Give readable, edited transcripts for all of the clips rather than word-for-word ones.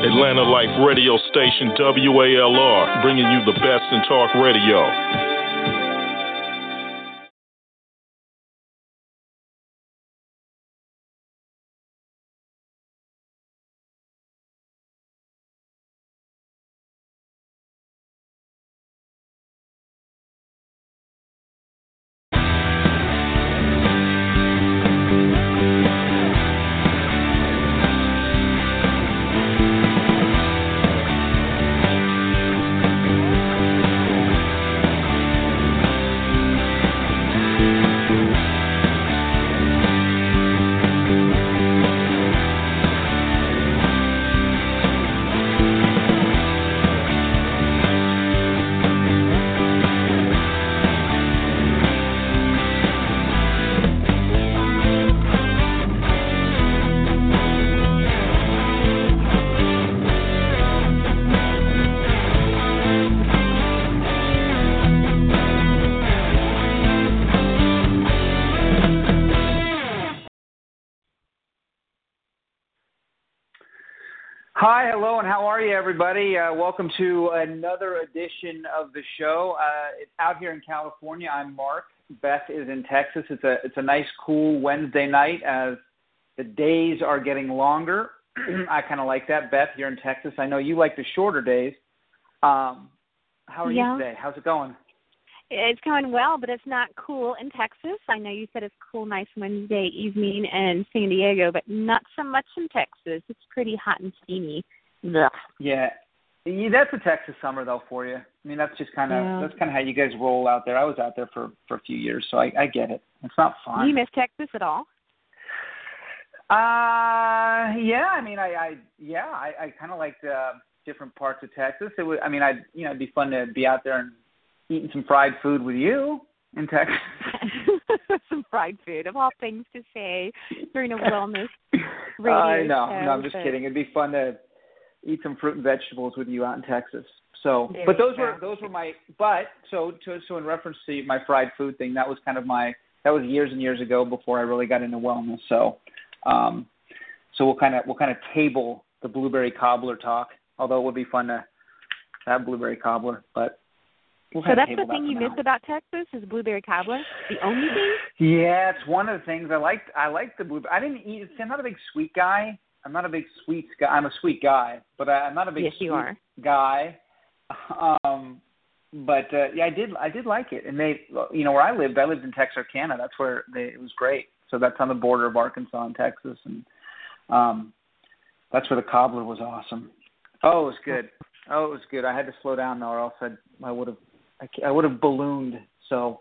Atlanta Life radio station WALR, bringing you the best in talk radio. Hi, hello, and how are you, everybody? Welcome to another edition of the show. It's out here in California. I'm Mark. Beth is in Texas. It's a nice, cool Wednesday night as the days are getting longer. I kind of like that. Beth, you're in Texas. I know you like the shorter days. How are you today? How's it going? It's going well, but it's not cool in Texas. I know you said it's cool, nice Wednesday evening in San Diego, but not so much in Texas. It's pretty hot and steamy. Ugh. Yeah, that's a Texas summer though for you. I mean, that's just kind of that's kind of how you guys roll out there. I was out there for a few years, so I get it. It's not fun. Do you miss Texas at all? Yeah. I mean, I kind of liked different parts of Texas. It'd be fun to be out there and eating some fried food with you in Texas. Some fried food, of all things to say during a wellness radio I know. show. No, I'm just kidding. It'd be fun to eat some fruit and vegetables with you out in Texas. So, but those were my. But so in reference to my fried food thing, that was kind of that was years and years ago before I really got into wellness. So, we'll kind of table the blueberry cobbler talk. Although it would be fun to have blueberry cobbler, but. So that's the thing you missed about Texas is blueberry cobbler? The only thing? Yeah, it's one of the things I liked the blueberry. I didn't eat. I'm not a big sweet guy. I'm not a big sweets guy. I'm a sweet guy, but I'm not a big sweet guy. I did like it. And they, where I lived in Texarkana. That's where it was great. So that's on the border of Arkansas and Texas, and that's where the cobbler was awesome. Oh, it was good. Oh, it was good. I had to slow down though, or else I would have ballooned. So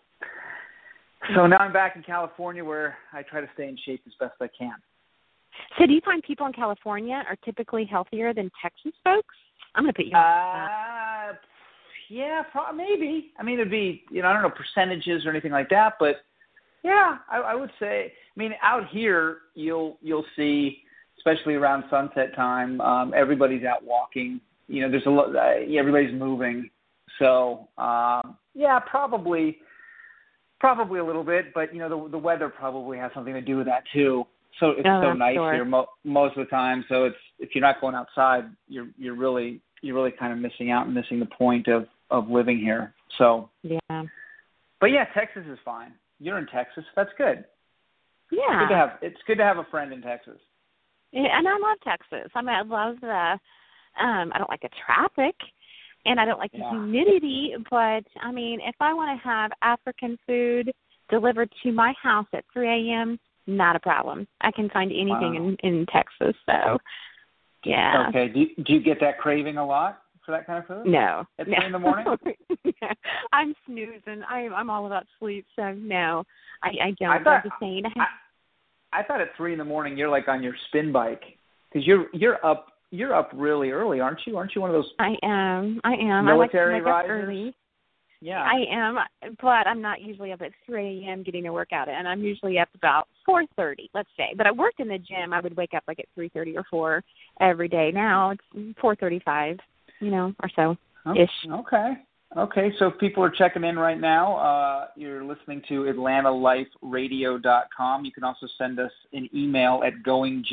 now I'm back in California where I try to stay in shape as best I can. So do you find people in California are typically healthier than Texas folks? I'm going to put you on that. Yeah, maybe. I mean, it'd be, I don't know percentages or anything like that, but yeah, I would say, out here you'll see, especially around sunset time, everybody's out walking. There's a lot, everybody's moving. So, probably a little bit, but the weather probably has something to do with that too. So it's so nice here most of the time. So if you're not going outside, you're really kind of missing out and missing the point of living here. So yeah. But yeah, Texas is fine. You're in Texas. That's good. Yeah. It's good to have a friend in Texas. Yeah, and I love Texas. I love the I don't like the traffic. And I don't like the humidity, but, if I want to have African food delivered to my house at 3 a.m., not a problem. I can find anything in Texas, so, yeah. Okay. Do you get that craving a lot for that kind of food? No. At 3 in the morning? I'm snoozing. I'm all about sleep, so no, I don't. I'm just saying. I thought at 3 in the morning you're like on your spin bike, because you're up. You're up really early, aren't you? Aren't you one of those? I am. Military I like to wake up risers? early. Yeah. I am, but I'm not usually up at 3 a.m. getting a workout in. I'm usually up about 4:30, let's say. But I worked in the gym. I would wake up like at 3:30 or 4 every day. Now it's 4:35, or so ish. Okay. Okay, so if people are checking in right now, you're listening to AtlantaLifeRadio.com. You can also send us an email at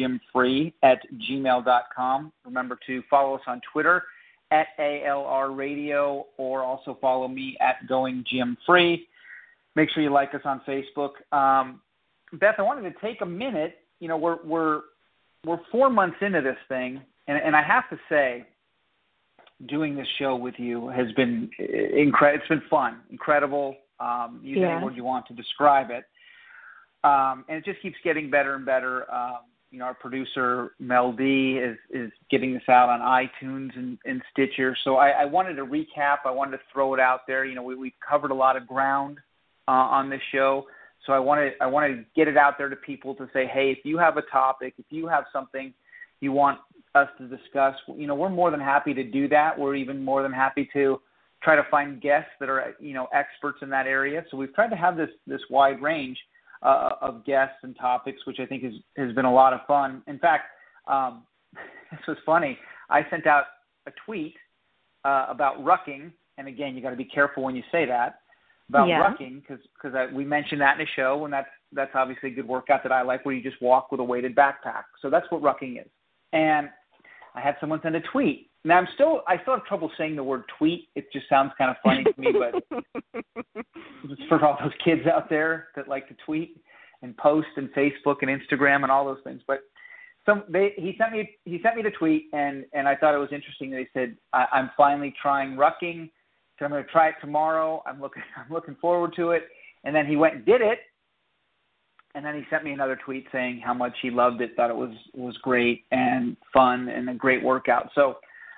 goinggymfree@gmail.com. Remember to follow us on Twitter at ALR Radio, or also follow me at goinggymfree. Make sure you like us on Facebook. Beth, I wanted to take a minute. You know, we're 4 months into this thing, and I have to say, doing this show with you has been incredible. It's been fun, incredible. Use any word you want to describe it. And it just keeps getting better and better. You know, our producer, Mel D, is getting this out on iTunes and Stitcher. So I wanted to recap. I wanted to throw it out there. You know, we've covered a lot of ground on this show. So I want to get it out there to people to say, hey, if you have a topic, if you have something you want us to discuss, you know, we're more than happy to do that. We're even more than happy to try to find guests that are, you know, experts in that area. So we've tried to have this wide range of guests and topics, which I think has been a lot of fun. In fact, this was funny. I sent out a tweet about rucking, and again, you got to be careful when you say that, about rucking, because we mentioned that in the show, and that's obviously a good workout that I like, where you just walk with a weighted backpack. So that's what rucking is. And I had someone send a tweet. Now I still have trouble saying the word tweet. It just sounds kind of funny to me, but it's for all those kids out there that like to tweet and post and Facebook and Instagram and all those things. But he sent me the tweet, and I thought it was interesting. They said, I'm finally trying rucking. So I'm going to try it tomorrow. I'm looking forward to it. And then he went and did it. And then he sent me another tweet saying how much he loved it, thought it was great and fun and a great workout. So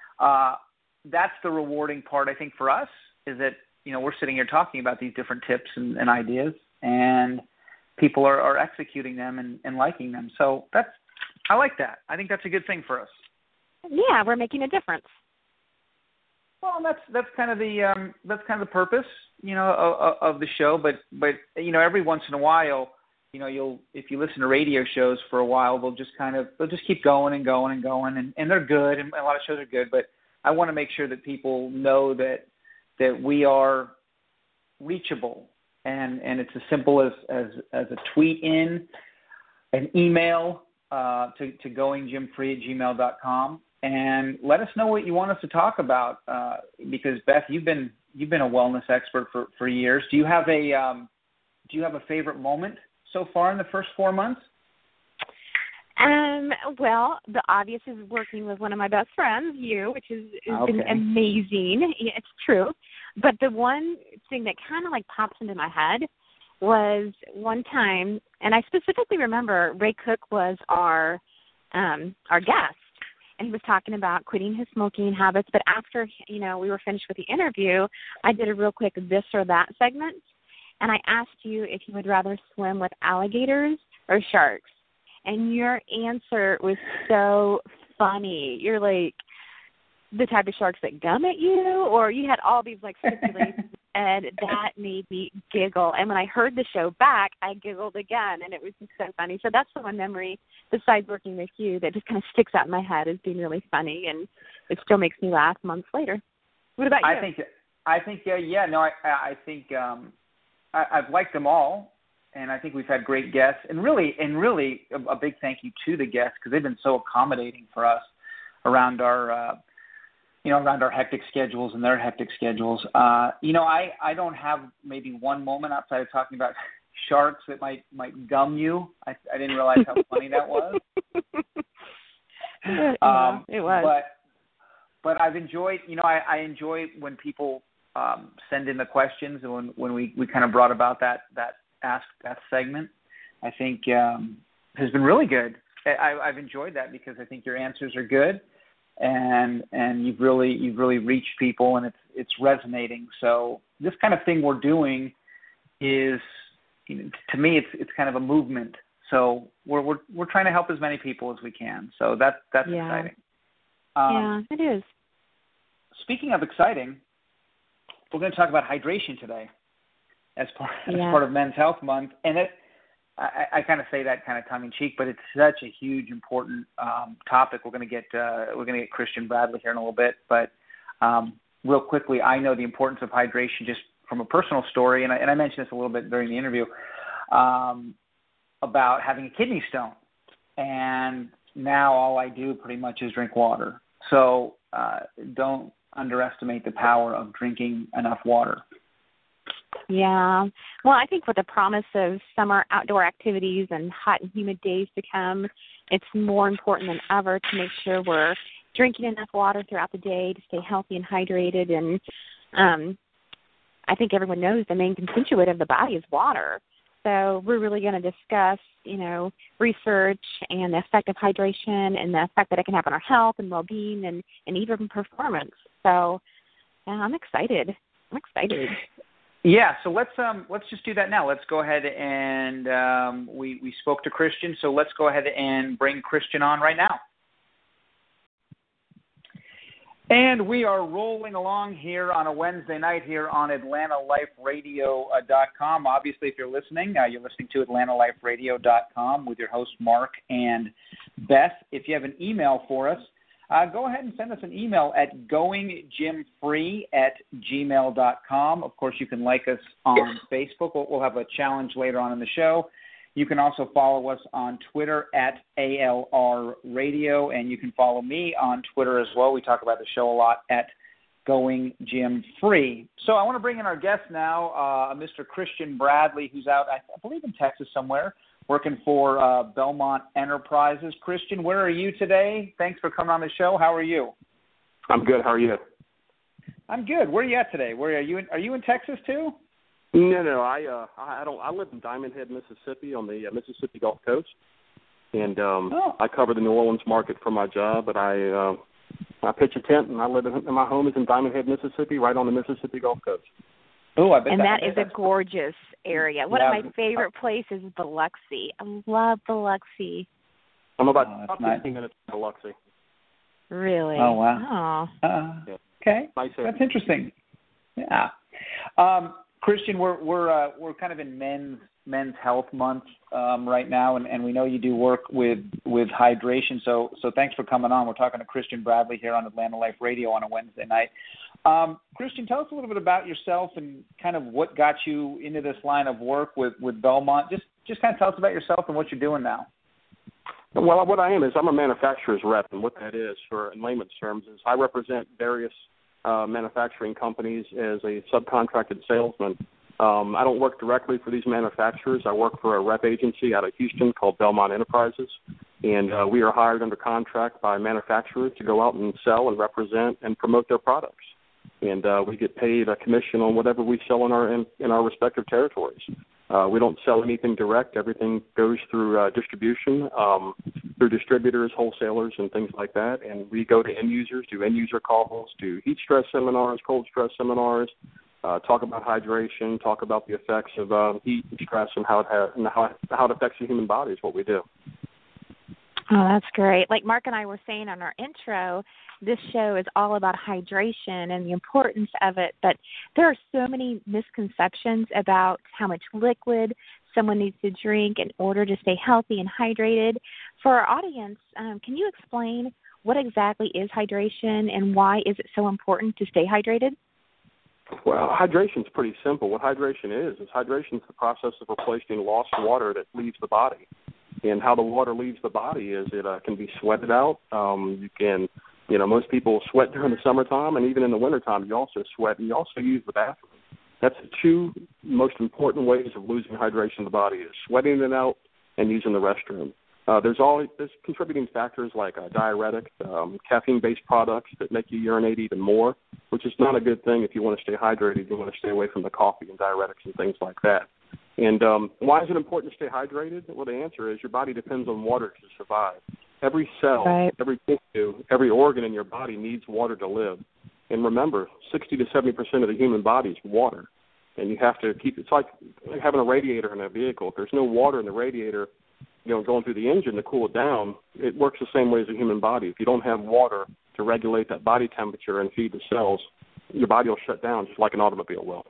that's the rewarding part, I think, for us, is that, you know, we're sitting here talking about these different tips and ideas, and people are executing them and liking them. So I like that. I think that's a good thing for us. Yeah, we're making a difference. Well, that's kind of the purpose, you know, of the show. But you know, every once in a while, you know, if you listen to radio shows for a while, they'll just keep going and going and going, and they're good, and a lot of shows are good. But I want to make sure that people know that we are reachable, and it's as simple as a tweet in, an email to goinggymfree@gmail.com, and let us know what you want us to talk about. Because Beth, you've been a wellness expert for years. Do you have a favorite moment so far in the first 4 months? Well, the obvious is working with one of my best friends, you, which has been amazing. Yeah, it's true. But the one thing that kind of like pops into my head was one time, and I specifically remember Ray Cook was our guest, and he was talking about quitting his smoking habits. But after, you know, we were finished with the interview, I did a real quick this or that segment. And I asked you if you would rather swim with alligators or sharks. And your answer was so funny. You're like, the type of sharks that gum at you, or you had all these like stipulations, and that made me giggle. And when I heard the show back, I giggled again, and it was just so funny. So that's the one memory, besides working with you, that just kind of sticks out in my head as being really funny, and it still makes me laugh months later. What about you? I think I've liked them all, and I think we've had great guests, and really a big thank you to the guests, because they've been so accommodating for us around our hectic schedules and their hectic schedules. You know, I don't have maybe one moment outside of talking about sharks that might gum you. I didn't realize how funny that was. Yeah, it was. But I've enjoyed, you know, I enjoy when people send in the questions, and when we kind of brought about that Ask Beth segment, I think has been really good. I've enjoyed that, because I think your answers are good, and you've really reached people, and it's resonating. So this kind of thing we're doing is, you know, to me, it's kind of a movement. So we're trying to help as many people as we can. So that's exciting. Yeah, it is. Speaking of exciting, we're going to talk about hydration today as part of Men's Health Month, and I kind of say that kind of tongue in cheek, but it's such a huge, important topic. We're going to get Christian Bradley here in a little bit, but real quickly, I know the importance of hydration just from a personal story, and I mentioned this a little bit during the interview, about having a kidney stone. And now all I do pretty much is drink water. So don't underestimate the power of drinking enough water. Yeah. Well, I think with the promise of summer outdoor activities and hot and humid days to come, it's more important than ever to make sure we're drinking enough water throughout the day to stay healthy and hydrated. And I think everyone knows the main constituent of the body is water. So we're really going to discuss, research and the effect of hydration and the effect that it can have on our health and well-being and even performance. So I'm excited. Yeah, so let's just do that now. Let's go ahead and we spoke to Christian, so let's go ahead and bring Christian on right now. And we are rolling along here on a Wednesday night here on AtlantaLifeRadio.com. Obviously, if you're listening to AtlantaLifeRadio.com with your host, Mark and Beth. If you have an email for us, go ahead and send us an email at goinggymfree@gmail.com. Of course, you can like us on Facebook. We'll have a challenge later on in the show. You can also follow us on Twitter at ALR Radio, and you can follow me on Twitter as well. We talk about the show a lot at Going Gym Free. So I want to bring in our guest now, Mr. Christian Bradley, who's out, I believe, in Texas somewhere, working for Belmont Enterprises. Christian, where are you today? Thanks for coming on the show. How are you? I'm good. How are you? I'm good. Where are you at today? Where are you? Are you in Texas too? No. I don't. I live in Diamond Head, Mississippi, on the Mississippi Gulf Coast, and I cover the New Orleans market for my job. But I pitch a tent, and I live in my home is in Diamond Head, Mississippi, right on the Mississippi Gulf Coast. Oh, I bet. And that is a gorgeous area. One of my favorite places is Biloxi. I love Biloxi. I'm about 15 minutes from Biloxi. Really? Oh, wow. Yeah. Okay, nice. That's interesting. Yeah. Christian, we're kind of in Men's Health Month right now, and we know you do work with hydration. So thanks for coming on. We're talking to Christian Bradley here on Atlanta Life Radio on a Wednesday night. Christian, tell us a little bit about yourself and kind of what got you into this line of work with Belmont. Just kind of tell us about yourself and what you're doing now. Well, what I am is I'm a manufacturer's rep, and what that is, in layman's terms, is I represent various manufacturing companies as a subcontracted salesman. I don't work directly for these manufacturers. I work for a rep agency out of Houston called Belmont Enterprises, and we are hired under contract by manufacturers to go out and sell and represent and promote their products. And we get paid a commission on whatever we sell in our respective territories. We don't sell anything direct. Everything goes through distribution, through distributors, wholesalers, and things like that. And we go to end users, do end user calls, do heat stress seminars, cold stress seminars, talk about hydration, talk about the effects of heat and stress and how it affects the human body is what we do. Oh, that's great. Like Mark and I were saying on our intro, this show is all about hydration and the importance of it, but there are so many misconceptions about how much liquid someone needs to drink in order to stay healthy and hydrated. For our audience, can you explain what exactly is hydration and why is it so important to stay hydrated? Well, hydration is pretty simple. What hydration is the process of replacing lost water that leaves the body. And how the water leaves the body is it can be sweated out. Most people sweat during the summertime, and even in the wintertime, you also sweat, and you also use the bathroom. That's the two most important ways of losing hydration in the body is sweating it out and using the restroom. There's contributing factors like diuretic, caffeine-based products that make you urinate even more, which is not a good thing if you want to stay hydrated. You want to stay away from the coffee and diuretics and things like that. And why is it important to stay hydrated? Well, the answer is your body depends on water to survive. Every cell, every tissue, every organ in your body needs water to live. And remember, 60 to 70% of the human body is water. And you have to keep, it's like having a radiator in a vehicle. If there's no water in the radiator, going through the engine to cool it down, it works the same way as a human body. If you don't have water to regulate that body temperature and feed the cells, your body will shut down just like an automobile will.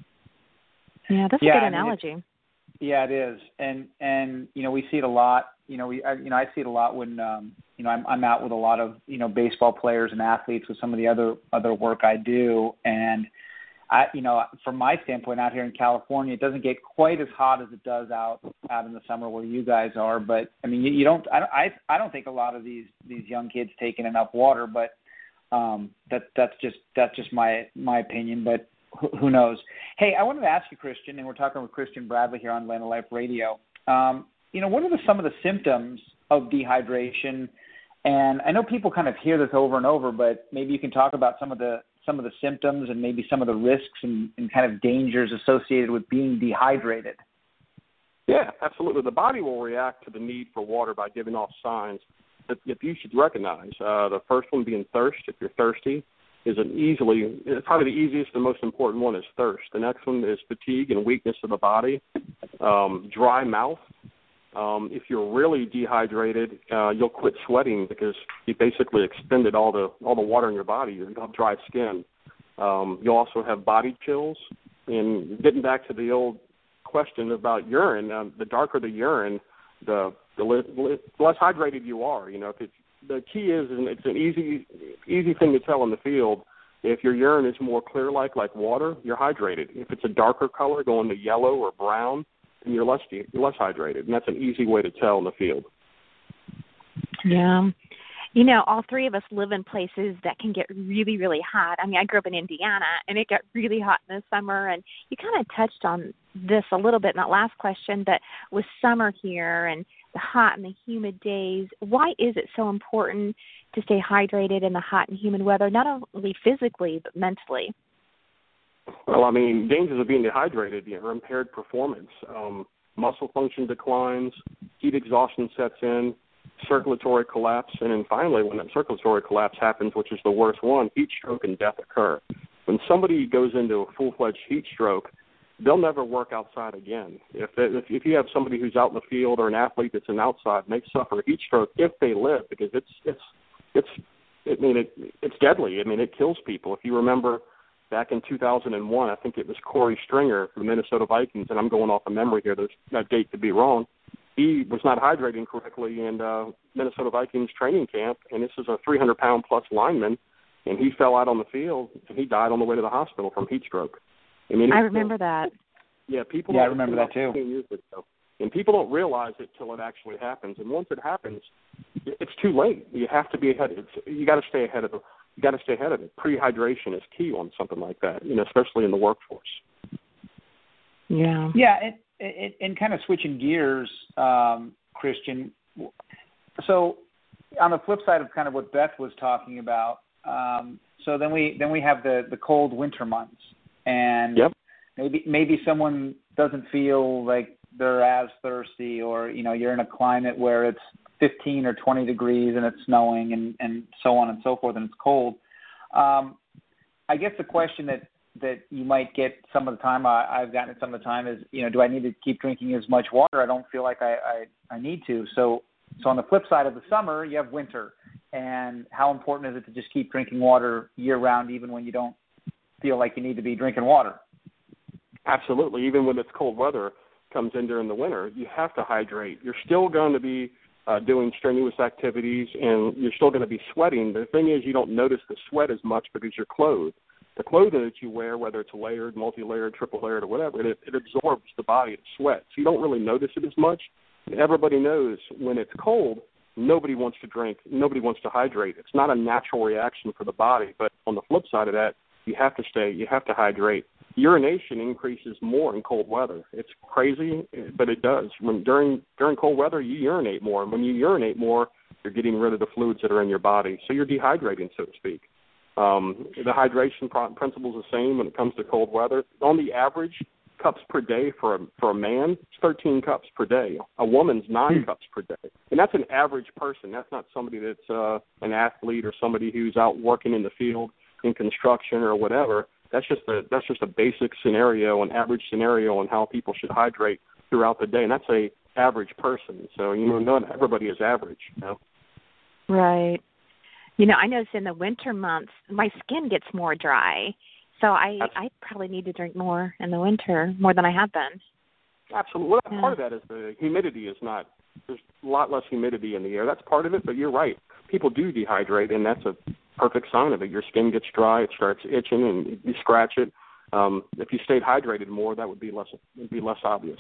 Yeah, that's a good analogy. It is, and we see it a lot. I see it a lot when I'm out with a lot of baseball players and athletes with some of the other work I do, and from my standpoint out here in California, it doesn't get quite as hot as it does out in the summer where you guys are. But I mean, I don't think a lot of these young kids take in enough water, but that's just my opinion. But who knows? Hey, I wanted to ask you, Christian, and we're talking with Christian Bradley here on Atlanta Life Radio. What are some of the symptoms of dehydration? And I know people kind of hear this over and over, but maybe you can talk about some of the symptoms and maybe some of the risks and kind of dangers associated with being dehydrated. Yeah, absolutely. The body will react to the need for water by giving off signs that you should recognize. The first one being thirst. If you're thirsty, probably the easiest and most important one is thirst. The next one is fatigue and weakness of the body, dry mouth. If you're really dehydrated, you'll quit sweating because you basically expended all the water in your body. You'll have dry skin. You'll also have body chills. And getting back to the old question about urine, the darker the urine, the less hydrated you are. The key is, and it's an easy thing to tell in the field, if your urine is more clear like water, you're hydrated. If it's a darker color going to yellow or brown, then you're less hydrated, and that's an easy way to tell in the field. Yeah. All three of us live in places that can get really, really hot. I mean, I grew up in Indiana, and it got really hot in the summer, and you kind of touched on this a little bit in that last question, but with summer here and the hot and the humid days, why is it so important to stay hydrated in the hot and humid weather, not only physically but mentally? Well, I mean, dangers of being dehydrated, impaired performance, muscle function declines, heat exhaustion sets in, circulatory collapse, and then finally, when that circulatory collapse happens, which is the worst one, heat stroke and death occur. When somebody goes into a full-fledged heat stroke, they'll never work outside again. If you have somebody who's out in the field or an athlete that's an outside, and they suffer a heat stroke if they live, because it's deadly. I mean, it kills people. If you remember back in 2001, I think it was Corey Stringer from the Minnesota Vikings, and I'm going off of memory here. There's that date could be wrong. He was not hydrating correctly in Minnesota Vikings training camp, and this is a 300-pound-plus lineman, and he fell out on the field, and he died on the way to the hospital from heat stroke. I remember that. Yeah, I remember that too. Years ago. And people don't realize it till it actually happens. And once it happens, it's too late. You have to be ahead. You got to stay ahead of it. You got to stay ahead of it. Prehydration is key on something like that. Especially in the workforce. Yeah. Yeah, and kind of switching gears, Christian. So, on the flip side of kind of what Beth was talking about, so then we have the cold winter months. And yep. maybe someone doesn't feel like they're as thirsty, or you're in a climate where it's 15 or 20 degrees and it's snowing and so on and so forth, and it's cold. I guess the question that you might get some of the time, I've gotten it some of the time, is do I need to keep drinking as much water? I don't feel like I need to. So on the flip side of the summer, you have winter, and how important is it to just keep drinking water year round, even when you don't feel like you need to be drinking water? Absolutely. Even when it's cold weather comes in during the winter, you have to hydrate. You're still going to be doing strenuous activities, and you're still going to be sweating. The thing is, you don't notice the sweat as much because you're clothed. The clothing that you wear, whether it's layered, multi-layered, triple-layered, or whatever, it absorbs the body. It sweats. So you don't really notice it as much. Everybody knows when it's cold, nobody wants to drink. Nobody wants to hydrate. It's not a natural reaction for the body. But on the flip side of that, you have to hydrate. Urination increases more in cold weather. It's crazy, but it does. During cold weather, you urinate more. And when you urinate more, you're getting rid of the fluids that are in your body. So you're dehydrating, so to speak. The hydration principle is the same when it comes to cold weather. On the average, cups per day for a man, it's 13 cups per day. A woman's 9 cups per day. And that's an average person. That's not somebody that's an athlete or somebody who's out working in the field in construction or whatever. That's just a basic scenario, an average scenario on how people should hydrate throughout the day, and that's a average person. So not everybody is average. Right. I notice in the winter months my skin gets more dry, so I probably need to drink more in the winter, more than I have been. Absolutely. Well, part of that is the humidity is not. There's a lot less humidity in the air. That's part of it, but you're right. people do dehydrate, and that's a perfect sign of it. Your skin gets dry, it starts itching, and you scratch it. If you stayed hydrated more, that would be less obvious.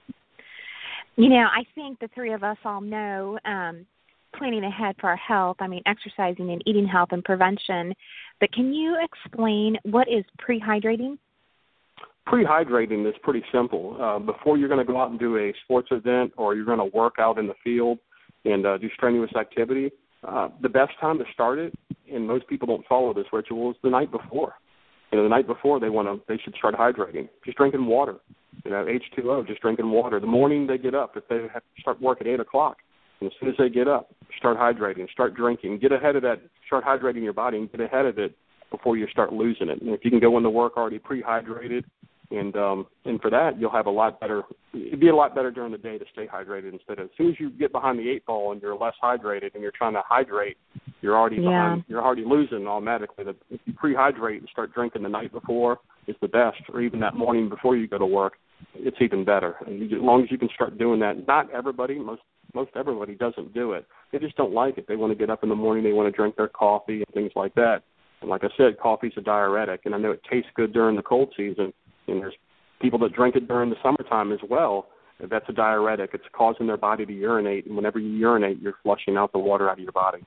You know, I think the three of us all know planning ahead for our health, I mean, exercising and eating health and prevention. But can you explain what is prehydrating? Prehydrating is pretty simple. Before you're going to go out and do a sports event or you're going to work out in the field and do strenuous activity, the best time to start it, and most people don't follow this ritual, is the night before. You know, the night before they should start hydrating, just drinking water. You know, H2O, just drinking water. The morning they get up, if they have to start work at 8 o'clock, and as soon as they get up, start hydrating, start drinking, get ahead of that, start hydrating your body and get ahead of it before you start losing it. And if you can go into work already prehydrated, and for that, you'll have a lot better. It'd be a lot better during the day to stay hydrated instead of as soon as you get behind the 8 ball and you're less hydrated and you're trying to hydrate, you're already behind. You're already losing automatically. If you prehydrate and start drinking the night before, it's the best, or even that morning before you go to work, it's even better. And as long as you can start doing that, not everybody, most everybody doesn't do it. They just don't like it. They want to get up in the morning, they want to drink their coffee and things like that. And like I said, coffee's a diuretic, and I know it tastes good during the cold season. And there's people that drink it during the summertime as well. That's a diuretic. It's causing their body to urinate, and whenever you urinate, you're flushing out the water out of your body.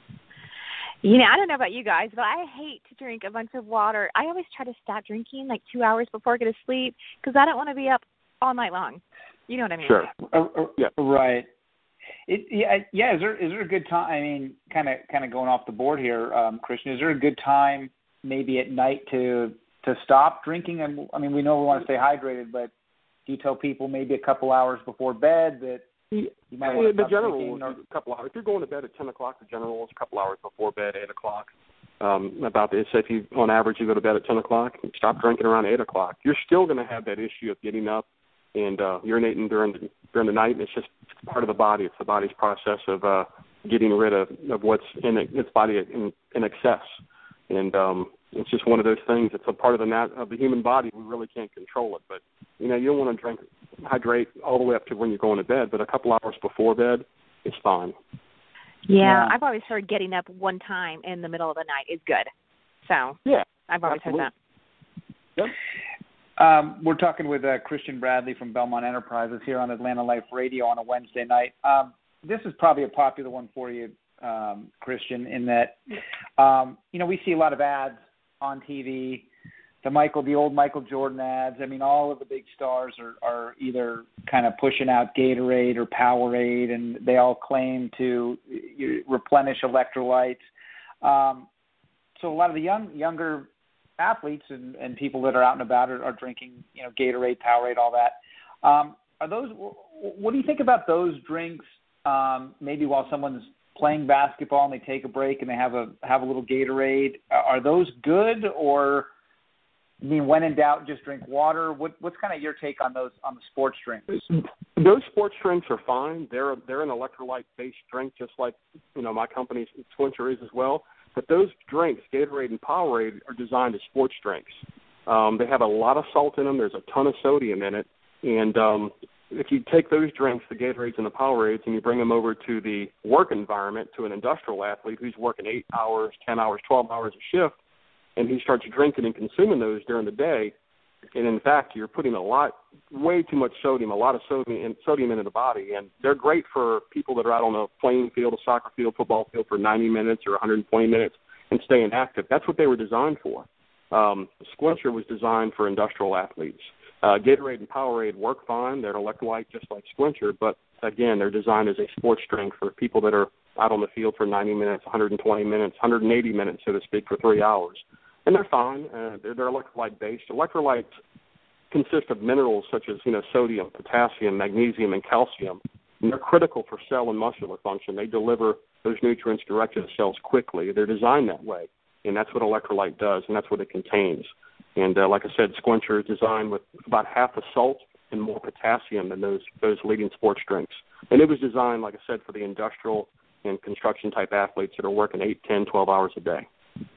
You know, I don't know about you guys, but I hate to drink a bunch of water. I always try to stop drinking like 2 hours before I go to sleep because I don't want to be up all night long. You know what I mean? Sure. Yeah. Right. Is there a good time? I mean, kind of going off the board here, Christian. Is there a good time maybe at night to stop drinking? And I mean, we know we want to stay hydrated, but do you tell people maybe a couple hours before bed that you might want to stop drinking? A couple hours. If you're going to bed at 10 o'clock, the general rule is a couple hours before bed, 8 o'clock. About this, if you on average you go to bed at 10 o'clock, stop drinking around 8 o'clock. You're still going to have that issue of getting up and urinating during the night. It's just part of the body. It's the body's process of getting rid of what's in its body in excess. And it's just one of those things. It's a part of the human body. We really can't control it. But, you know, you don't want to hydrate all the way up to when you're going to bed, but a couple hours before bed is fine. Yeah, I've always heard getting up one time in the middle of the night is good. So, yeah, I've always heard that. Yep. We're talking with Christian Bradley from Belmont Enterprises here on Atlanta Life Radio on a Wednesday night. This is probably a popular one for you, Christian, in that, you know, we see a lot of ads on TV, the old Michael Jordan ads. I mean, all of the big stars are either kind of pushing out Gatorade or Powerade, and they all claim to replenish electrolytes. So a lot of the younger athletes and people that are out and about are drinking, you know, Gatorade, Powerade, all that. What do you think about those drinks? Maybe while someone's playing basketball and they take a break and they have a little Gatorade, are those good? Or, I mean, when in doubt, just drink water? What's kind of your take on those, on the sports drinks? Those sports drinks are fine. They're an electrolyte-based drink, just like, you know, my company's Squincher is as well. But those drinks, Gatorade and Powerade, are designed as sports drinks. They have a lot of salt in them. There's a ton of sodium in it. And if you take those drinks, the Gatorades and the Powerades, and you bring them over to the work environment, to an industrial athlete who's working 8 hours, 10 hours, 12 hours a shift, and he starts drinking and consuming those during the day, and in fact, you're putting way too much sodium, a lot of sodium into the body. And they're great for people that are out on a playing field, a soccer field, football field for 90 minutes or 120 minutes and staying active. That's what they were designed for. Squincher was designed for industrial athletes. Gatorade and Powerade work fine. They're an electrolyte just like Squincher, but again, they're designed as a sports drink for people that are out on the field for 90 minutes, 120 minutes, 180 minutes, so to speak, for 3 hours. And they're fine. They're electrolyte-based. Electrolytes consist of minerals such as, you know, sodium, potassium, magnesium, and calcium. And they're critical for cell and muscular function. They deliver those nutrients direct to the cells quickly. They're designed that way, and that's what electrolyte does, and that's what it contains. And like I said, Squincher is designed with about half the salt and more potassium than those leading sports drinks. And it was designed, like I said, for the industrial and construction-type athletes that are working 8, 10, 12 hours a day.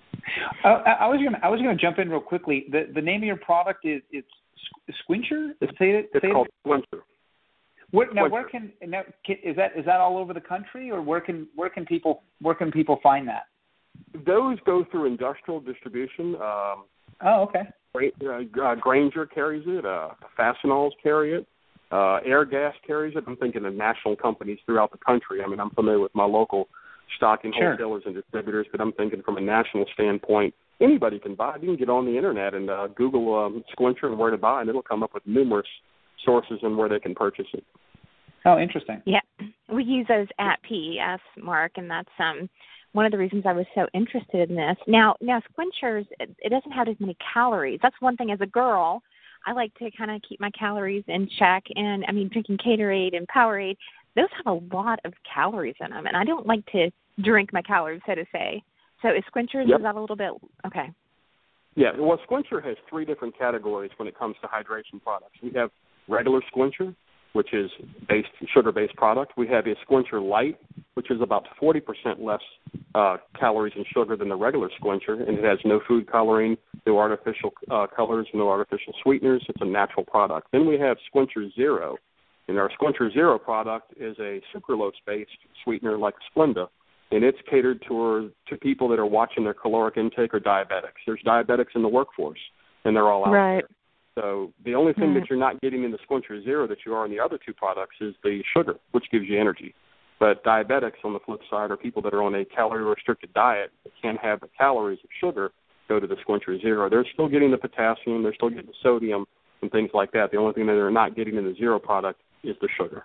I was going to jump in real quickly. The name of your product is Squincher? It's called Squincher. Is that all over the country, or where can people find that? Those go through industrial distribution. Okay. Grainger carries it. Fastenals carry it. Airgas carries it. I'm thinking of national companies throughout the country. I mean, I'm familiar with my local stocking wholesalers and distributors, but I'm thinking from a national standpoint, anybody can buy it. You can get on the internet and Google Squincher and where to buy, and it'll come up with numerous sources and where they can purchase it. Oh, interesting. Yeah, we use those at PES, Mark, and that's one of the reasons I was so interested in this. Now Squinchers, it doesn't have as many calories. That's one thing as a girl. I like to kind of keep my calories in check, and I mean, drinking Gatorade and Powerade, those have a lot of calories in them, and I don't like to drink my calories, so to say. So is Squinchers, is that a little bit, okay. Yeah, well, Squincher has three different categories when it comes to hydration products. We have regular Squincher, which is sugar-based product. We have a Squincher Light, which is about 40% less calories and sugar than the regular Squincher, and it has no food coloring, no artificial colors, no artificial sweeteners. It's a natural product. Then we have Squincher Zero, and our Squincher Zero product is a sucralose-based sweetener like Splenda, and it's catered to people that are watching their caloric intake or diabetics. There's diabetics in the workforce, and they're all out there. So the only thing that you're not getting in the Squincher Zero that you are in the other two products is the sugar, which gives you energy. But diabetics, on the flip side, are people that are on a calorie-restricted diet that can't have the calories of sugar go to the Squincher Zero. They're still getting the potassium, they're still getting the sodium and things like that. The only thing that they're not getting in the Zero product is the sugar.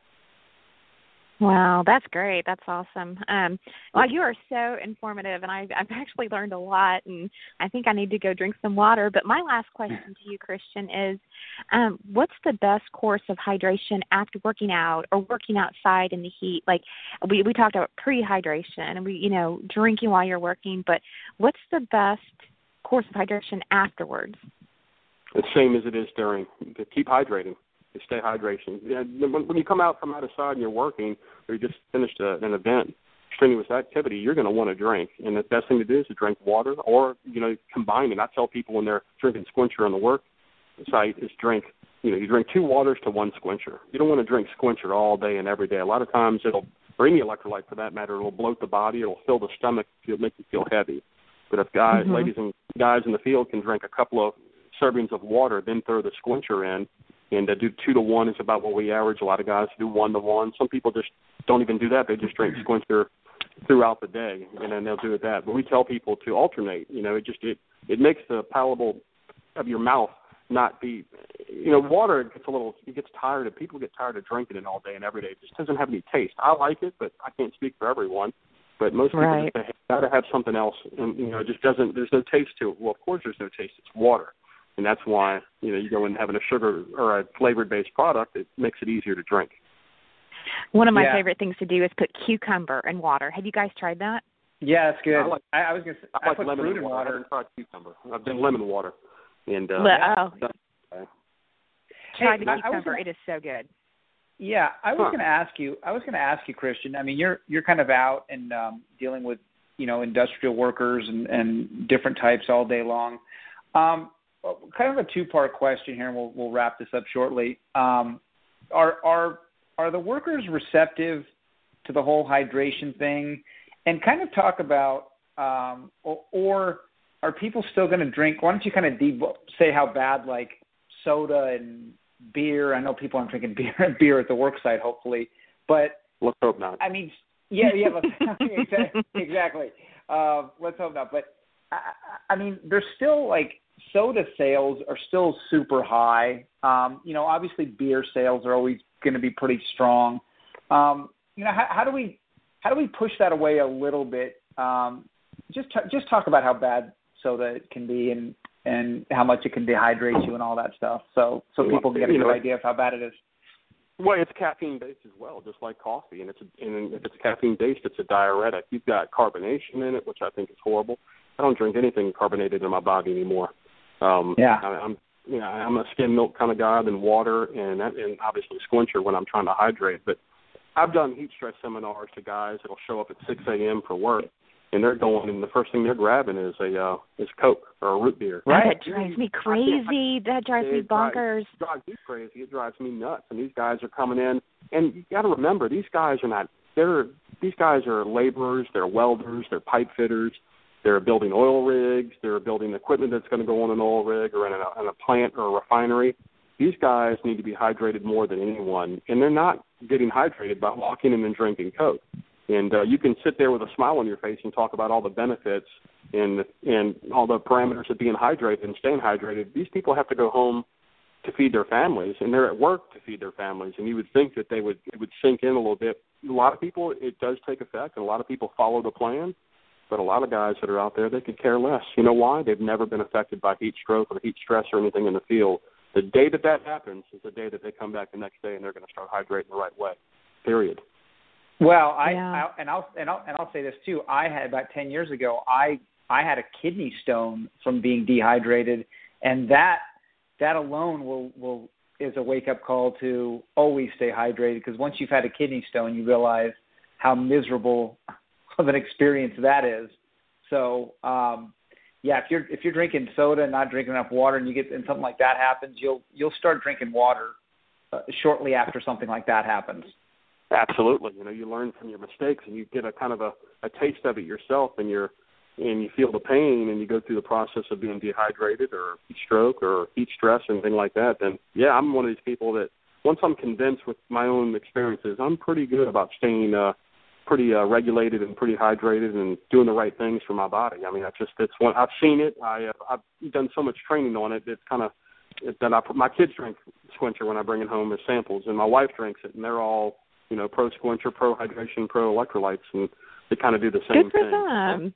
Wow, that's great. That's awesome. Well, you are so informative, and I've actually learned a lot, and I think I need to go drink some water. But my last question to you, Christian, is what's the best course of hydration after working out or working outside in the heat? Like we talked about pre-hydration and drinking while you're working, but what's the best course of hydration afterwards? The same as it is during. Keep hydrating. Stay hydration. When you come out from outside and you're working, or you just finished an event, strenuous activity, you're going to want to drink. And the best thing to do is to drink water, or combine it. I tell people when they're drinking Squincher on the work site is you drink 2 waters to 1 Squincher. You don't want to drink Squincher all day and every day. A lot of times or any electrolyte for that matter, it'll bloat the body. It'll fill the stomach. It'll make you feel heavy. But if ladies and guys in the field can drink a couple of servings of water, then throw the Squincher in. And do 2 to 1 is about what we average. A lot of guys do 1 to 1. Some people just don't even do that. They just drink Squincher throughout the day, and then they'll do it that. But we tell people to alternate. It makes the palatable of your mouth not be. Water gets tired. People get tired of drinking it all day and every day. It just doesn't have any taste. I like it, but I can't speak for everyone. But most people just got to have something else, and it just doesn't. There's no taste to it. Well, of course, there's no taste. It's water. And that's why, you go in having a sugar or a flavored-based product, it makes it easier to drink. One of my favorite things to do is put cucumber in water. Have you guys tried that? Yeah, it's good. I was going to say, I put lemon fruit in I water. haven't tried cucumber. I've done lemon water. And Try the cucumber. It is so good. Yeah, I was going to ask you, Christian. I mean, you're kind of out and dealing with, industrial workers and different types all day long. Kind of a 2-part question here, and we'll wrap this up shortly. Are the workers receptive to the whole hydration thing? And kind of talk about, or are people still going to drink? Why don't you kind of say how bad like soda and beer? I know people aren't drinking beer at the work site, hopefully, but let's hope not. I mean, yeah, exactly. Let's hope not. But I mean, there's still like. Soda sales are still super high. Obviously beer sales are always going to be pretty strong. How do we push that away a little bit? Just talk about how bad soda can be and how much it can dehydrate you and all that stuff. So people can get a good idea of how bad it is. Well, it's caffeine based as well, just like coffee, and if it's caffeine based, it's a diuretic. You've got carbonation in it, which I think is horrible. I don't drink anything carbonated in my body anymore. I'm a skim milk kind of guy, then water, and obviously Squincher when I'm trying to hydrate. But I've done heat stress seminars to guys that'll show up at 6 a.m. for work, and they're going, and the first thing they're grabbing is Coke or a root beer. Right. That drives me crazy. That drives me bonkers. It drives you crazy. It drives me nuts. And these guys are coming in And you got to remember, these guys are laborers, they're welders, they're pipe fitters, they're building oil rigs, they're building equipment that's going to go on an oil rig or in a plant or a refinery. These guys need to be hydrated more than anyone, and they're not getting hydrated by walking in and drinking Coke. And you can sit there with a smile on your face and talk about all the benefits and all the parameters of being hydrated and staying hydrated. These people have to go home to feed their families, and they're at work to feed their families. And you would think that it would sink in a little bit. A lot of people, it does take effect, and a lot of people follow the plan. But a lot of guys that are out there, they could care less. You know why? They've never been affected by heat stroke or heat stress or anything in the field. The day that happens is the day that they come back the next day and they're going to start hydrating the right way. Period. Well, I'll say this too. I had about 10 years ago, I had a kidney stone from being dehydrated, and that alone is a wake up call to always stay hydrated, because once you've had a kidney stone, you realize how miserable of an experience that is. So, if you're drinking soda and not drinking enough water, and something like that happens, you'll start drinking water shortly after something like that happens. Absolutely. You learn from your mistakes, and you get a kind of a taste of it yourself, and you feel the pain, and you go through the process of being dehydrated or heat stroke or heat stress and things like that. Then, I'm one of these people that once I'm convinced with my own experiences, I'm pretty good about staying pretty regulated and pretty hydrated and doing the right things for my body. I mean, I've seen it. I've done so much training on it. It's kind of that my kids drink Squincher when I bring it home as samples, and my wife drinks it, and they're all pro Squincher, pro hydration, pro electrolytes, and they kind of do the same thing. Good for them.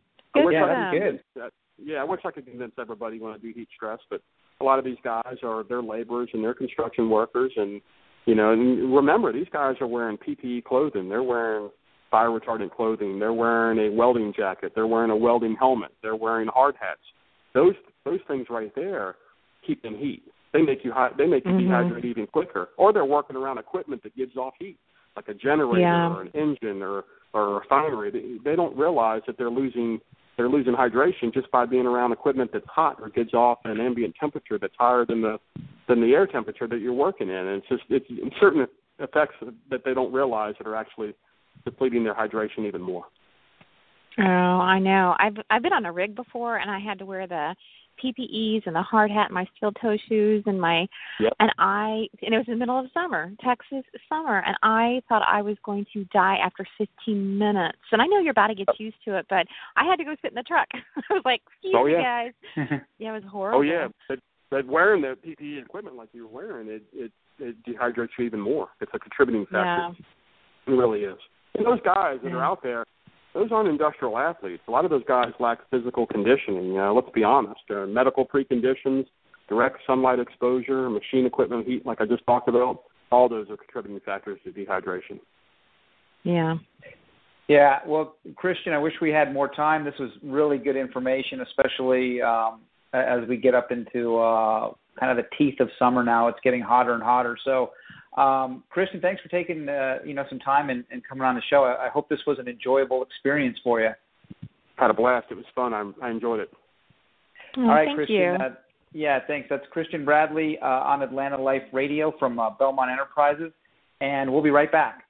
Good. I wish I could convince everybody when I do heat stress, but a lot of these guys they're laborers and they're construction workers, and and remember, these guys are wearing PPE clothing. They're wearing fire retardant clothing. They're wearing a welding jacket. They're wearing a welding helmet. They're wearing hard hats. Those things right there keep them heat. They make you dehydrate even quicker. Or they're working around equipment that gives off heat, like a generator or an engine or a refinery. They don't realize that they're losing hydration just by being around equipment that's hot or gives off an ambient temperature that's higher than the air temperature that you're working in. And it's certain effects that they don't realize that are actually depleting their hydration even more. Oh, I know. I've been on a rig before, and I had to wear the PPEs and the hard hat, and my steel toe shoes, and it was in the middle of summer, Texas summer, and I thought I was going to die after 15 minutes. And I know your body gets used to it, but I had to go sit in the truck. I was like, excuse me, guys. Yeah, it was horrible. Oh, yeah. But wearing the PPE equipment like you were wearing, it dehydrates you even more. It's a contributing factor. Yeah. It really is. And those guys that are out there, those aren't industrial athletes. A lot of those guys lack physical conditioning. Let's be honest. Medical preconditions, direct sunlight exposure, machine equipment heat, like I just talked about, all those are contributing factors to dehydration. Yeah. Yeah. Well, Christian, I wish we had more time. This was really good information, especially as we get up into kind of the teeth of summer now. It's getting hotter and hotter. So, Christian, thanks for taking some time and coming on the show. I hope this was an enjoyable experience for you. Had a blast. It was fun. I enjoyed it. Oh, all right, thank Christian. You. Thanks. That's Christian Bradley on Atlanta Life Radio from Belmont Enterprises, and we'll be right back.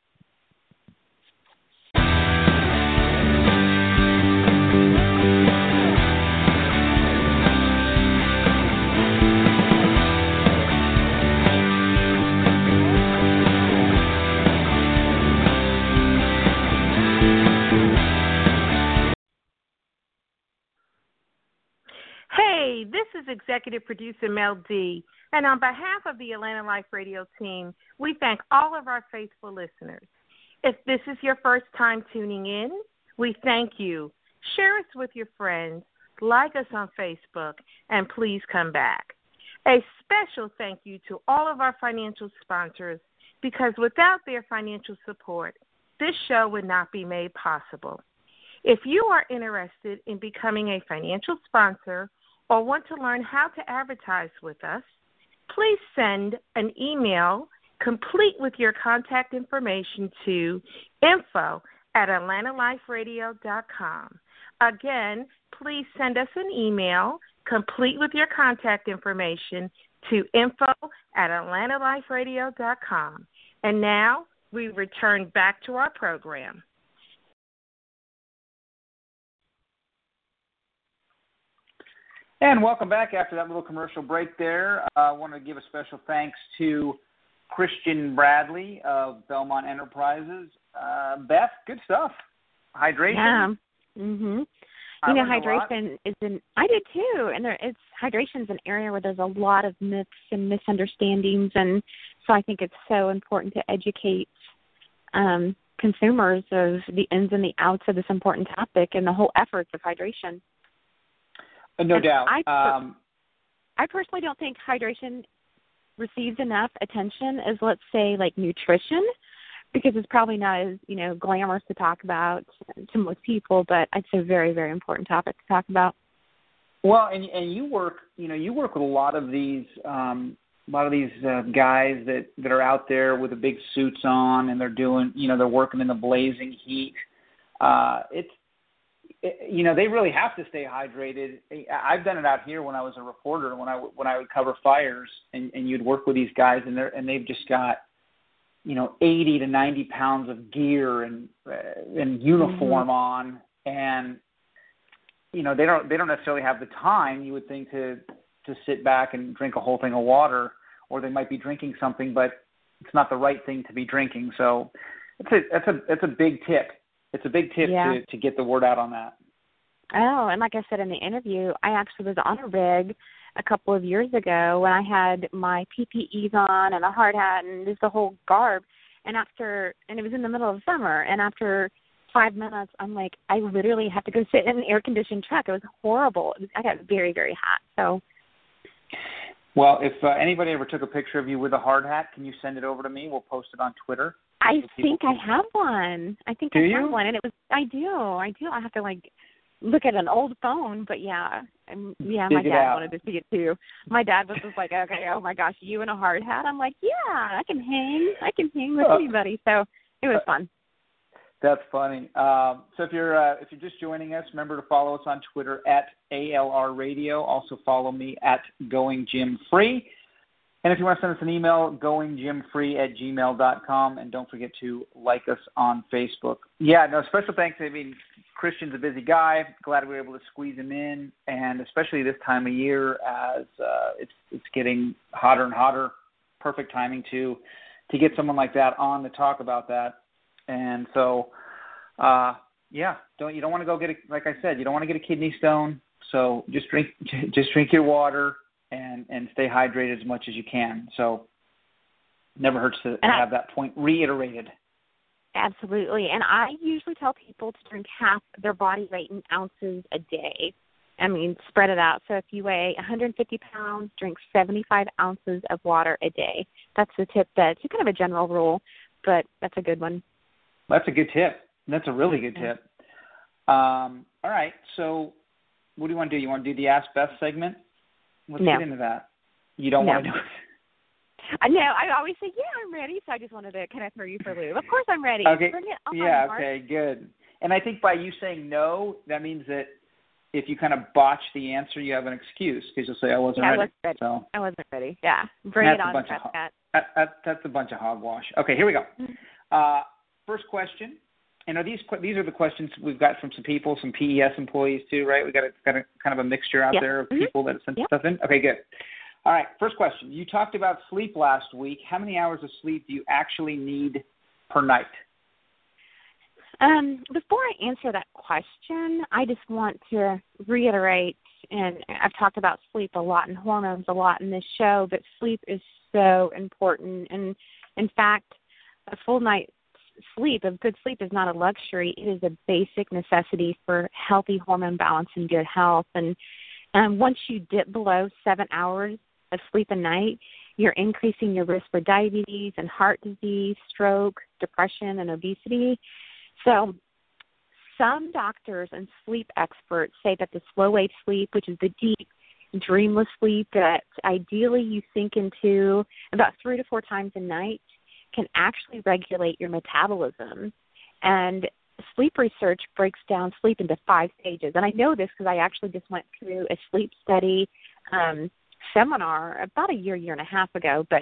Hey, this is Executive Producer Mel D, and on behalf of the Atlanta Life Radio team, we thank all of our faithful listeners. If this is your first time tuning in, we thank you. Share us with your friends, like us on Facebook, and please come back. A special thank you to all of our financial sponsors, because without their financial support, this show would not be made possible. If you are interested in becoming a financial sponsor or want to learn how to advertise with us, please send an email complete with your contact information to info@atlantaliferadio.com. Again, please send us an email complete with your contact information to info@atlantaliferadio.com. And now, we return back to our program. And welcome back after that little commercial break there. I want to give a special thanks to Christian Bradley of Belmont Enterprises. Beth, good stuff. Hydration. Yeah. Mhm. You know, hydration is I did too, and hydration is an area where there's a lot of myths and misunderstandings, and so I think it's so important to educate consumers of the ins and the outs of this important topic and the whole efforts of hydration. No doubt. I personally don't think hydration receives enough attention as, let's say, like nutrition, because it's probably not as, glamorous to talk about to most people, but it's a very, very important topic to talk about. Well, and you work with a lot of these guys that are out there with the big suits on, and they're doing, they're working in the blazing heat. They really have to stay hydrated. I've done it out here when I was a reporter, when I would cover fires, and you'd work with these guys, and they've just got 80 to 90 pounds of gear and uniform on, and they don't necessarily have the time, you would think, to sit back and drink a whole thing of water, or they might be drinking something, but it's not the right thing to be drinking. So it's a big tip. It's a big tip to get the word out on that. Oh, and like I said in the interview, I actually was on a rig a couple of years ago when I had my PPEs on and a hard hat and just the whole garb. And it was in the middle of summer, and after 5 minutes, I'm like, I literally have to go sit in an air-conditioned truck. It was horrible. I got very, very hot. So, well, if anybody ever took a picture of you with a hard hat, can you send it over to me? We'll post it on Twitter. I think I have one. I have one, and I do. I have to look at an old phone, but my dad wanted to see it too. My dad was just like, okay, oh my gosh, you in a hard hat? I'm like, yeah, I can hang with anybody. So it was fun. That's funny. So if you're just joining us, remember to follow us on Twitter at ALR Radio. Also follow me at Going Gym Free. And if you want to send us an email, goinggymfree@gmail.com, and don't forget to like us on Facebook. Yeah, no, special thanks. I mean, Christian's a busy guy. Glad we were able to squeeze him in, and especially this time of year as it's getting hotter and hotter. Perfect timing to get someone like that on to talk about that. And so, you don't want to go get like I said, you don't want to get a kidney stone. So just drink your water. And stay hydrated as much as you can. So never hurts to have that point reiterated. Absolutely. And I usually tell people to drink half their body weight in ounces a day. I mean, spread it out. So if you weigh 150 pounds, drink 75 ounces of water a day. That's the tip. That's kind of a general rule, but that's a good one. That's a good tip. That's a really good tip. All right. So what do you want to do? You want to do the Ask Beth segment? Let's get into that. You don't want to do it? No, I always say, I'm ready, so I just wanted to kind of throw you for a loop. Of course I'm ready. Okay. Bring it on, okay, good. And I think by you saying no, that means that if you kind of botch the answer, you have an excuse, because you'll say, I wasn't ready. So, I wasn't ready. Yeah. Bring it on, Pat. That's a bunch of hogwash. Okay, here we go. First question. And these are the questions we've got from some people, some PES employees too, right? We got a kind of a mixture out there of people that sent stuff in. Okay, good. All right, first question. You talked about sleep last week. How many hours of sleep do you actually need per night? Before I answer that question, I just want to reiterate, and I've talked about sleep a lot and hormones a lot in this show, but sleep is so important. And in fact, a full night's sleep, a good sleep, is not a luxury. It is a basic necessity for healthy hormone balance and good health. And once you dip below 7 hours of sleep a night, you're increasing your risk for diabetes and heart disease, stroke, depression, and obesity. So some doctors and sleep experts say that the slow wave sleep, which is the deep, dreamless sleep that ideally you sink into about 3 to 4 times a night, can actually regulate your metabolism. And sleep research breaks down sleep into 5 stages. And I know this because I actually just went through a sleep study seminar about a year and a half ago. But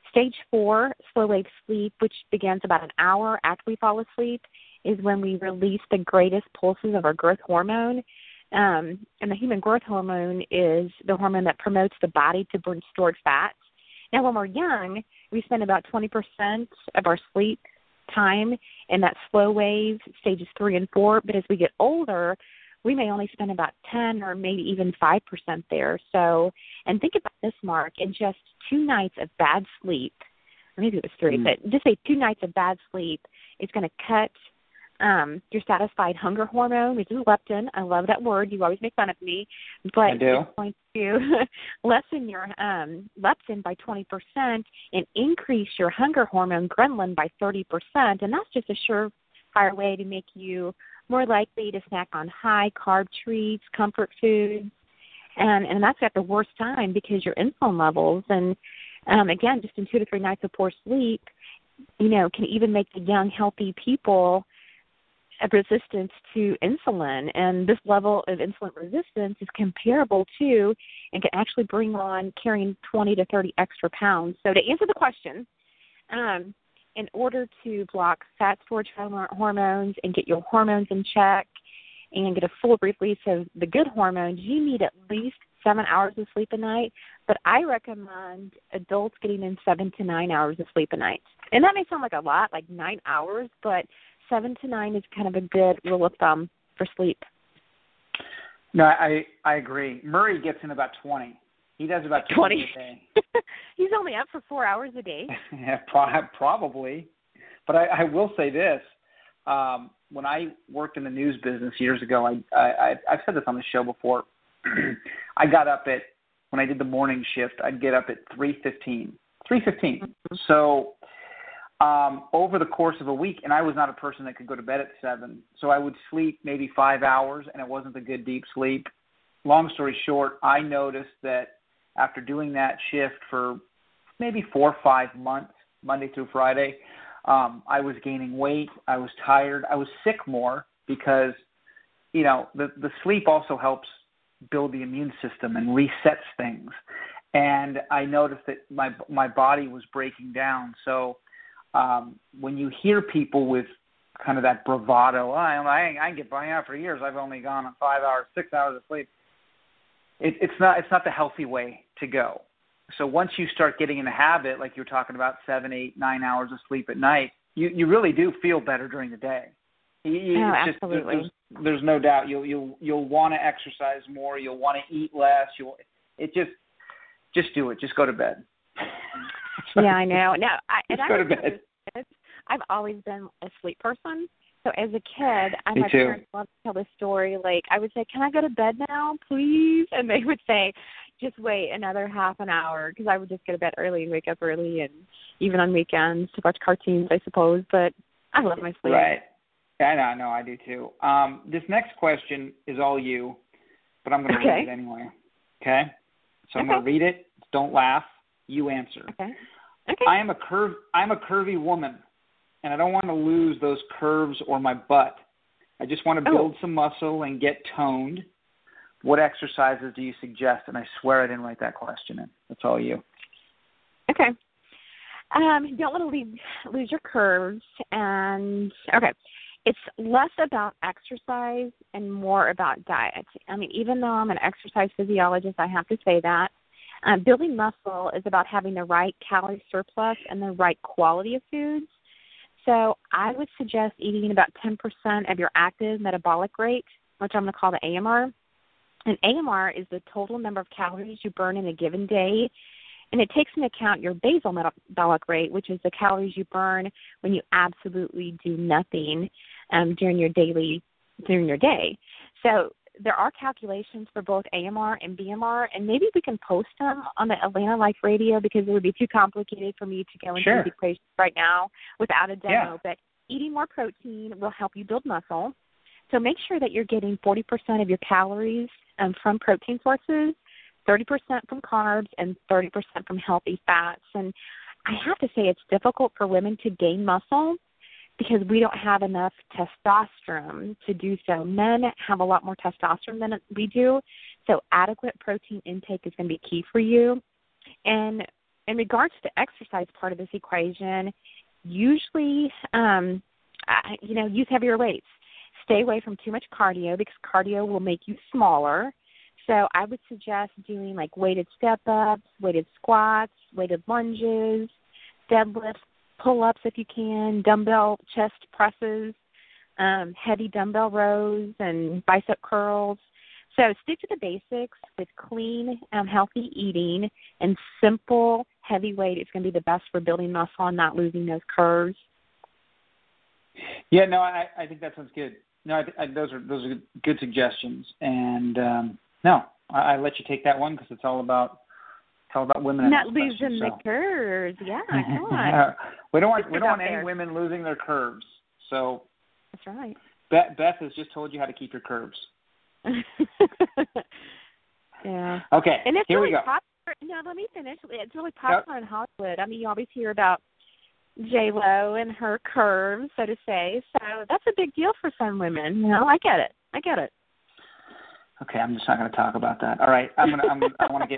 Stage 4, slow wave sleep, which begins about an hour after we fall asleep, is when we release the greatest pulses of our growth hormone. And the human growth hormone is the hormone that promotes the body to burn stored fats. Now, when we're young, we spend about 20% of our sleep time in that slow wave, stages 3 and 4. But as we get older, we may only spend about 10 or maybe even 5% there. So, and think about this, Mark, in just 2 nights of bad sleep, or maybe it was 3, but just say 2 nights of bad sleep, it's going to cut your satisfied hunger hormone, which is leptin. I love that word. You always make fun of me. But it's going to lessen your leptin by 20% and increase your hunger hormone, ghrelin, by 30%. And that's just a surefire way to make you more likely to snack on high-carb treats, comfort foods. And that's at the worst time because your insulin levels, and again, just in 2 to 3 nights of poor sleep, can even make the young, healthy people of resistance to insulin. And this level of insulin resistance is comparable to and can actually bring on carrying 20 to 30 extra pounds. So to answer the question, in order to block fat storage hormones and get your hormones in check and get a full release of the good hormones, you need at least 7 hours of sleep a night. But I recommend adults getting in 7 to 9 hours of sleep a night. And that may sound like a lot, like 9 hours, but 7 to 9 is kind of a good rule of thumb for sleep. No, I agree. Murray gets in about 20. He does about 20 a day. He's only up for 4 hours a day. Yeah, probably. But I will say this. When I worked in the news business years ago, I've said this on the show before. I got up when I did the morning shift, I'd get up at 3:15. 3:15. Mm-hmm. So over the course of a week, and I was not a person that could go to bed at 7, so I would sleep maybe 5 hours, and it wasn't a good deep sleep. Long story short, I noticed that after doing that shift for maybe 4 or 5 months, Monday through Friday, I was gaining weight. I was tired. I was sick more because, the sleep also helps build the immune system and resets things. And I noticed that my body was breaking down. So when you hear people with kind of that bravado, I can get by out for years. I've only gone on 5 hours, 6 hours of sleep. It's not the healthy way to go. So once you start getting in the habit, like you're talking about 7, 8, 9 hours of sleep at night, you really do feel better during the day. Absolutely. There's no doubt. You'll want to exercise more. You'll want to eat less. Just do it. Just go to bed. Yeah, I know. No, go to bed. I've always been a sleep person. So as a kid, my too. parents loved to tell this story. Like, I would say, "Can I go to bed now, please?" And they would say, "Just wait another half an hour," because I would just go to bed early and wake up early, and even on weekends to watch cartoons, I suppose. But I love my sleep. Right. Yeah, no, I do too. This next question is all you, but I'm going to read it anyway. Okay? So I'm going to read it. Don't laugh. You answer. Okay. I'm a curvy woman, and I don't want to lose those curves or my butt. I just want to build some muscle and get toned. What exercises do you suggest? And I swear I didn't write that question in. That's all you. Okay. You don't want to lose your curves. And, it's less about exercise and more about diet. I mean, even though I'm an exercise physiologist, I have to say that. Building muscle is about having the right calorie surplus and the right quality of foods. So I would suggest eating about 10% of your active metabolic rate, which I'm going to call the AMR. And AMR is the total number of calories you burn in a given day. And it takes into account your basal metabolic rate, which is the calories you burn when you absolutely do nothing during your day. So there are calculations for both AMR and BMR, and maybe we can post them on the Atlanta Life Radio because it would be too complicated for me to go into the equations right now without a demo. Yeah. But eating more protein will help you build muscle. So make sure that you're getting 40% of your calories from protein sources, 30% from carbs, and 30% from healthy fats. And I have to say it's difficult for women to gain muscle because we don't have enough testosterone to do so. Men have a lot more testosterone than we do, so adequate protein intake is going to be key for you. And in regards to the exercise part of this equation, usually, use heavier weights. Stay away from too much cardio because cardio will make you smaller. So I would suggest doing like weighted step-ups, weighted squats, weighted lunges, deadlifts, pull-ups if you can, dumbbell chest presses, heavy dumbbell rows, and bicep curls. So stick to the basics with clean, healthy eating and simple, heavy weight. It's going to be the best for building muscle and not losing those curves. Yeah, no, I think that sounds good. No, those are good suggestions. And I let you take that one because it's all about women. Not losing the curves. Yeah, come on. we don't want any women losing their curves. So that's right. Beth has just told you how to keep your curves. Yeah. Okay. And it's here really we go. popular. No, let me finish. It's really popular in Hollywood. I mean, you always hear about J-Lo and her curves, so to say. So that's a big deal for some women. I get it. Okay, I'm just not going to talk about that. All right, I don't want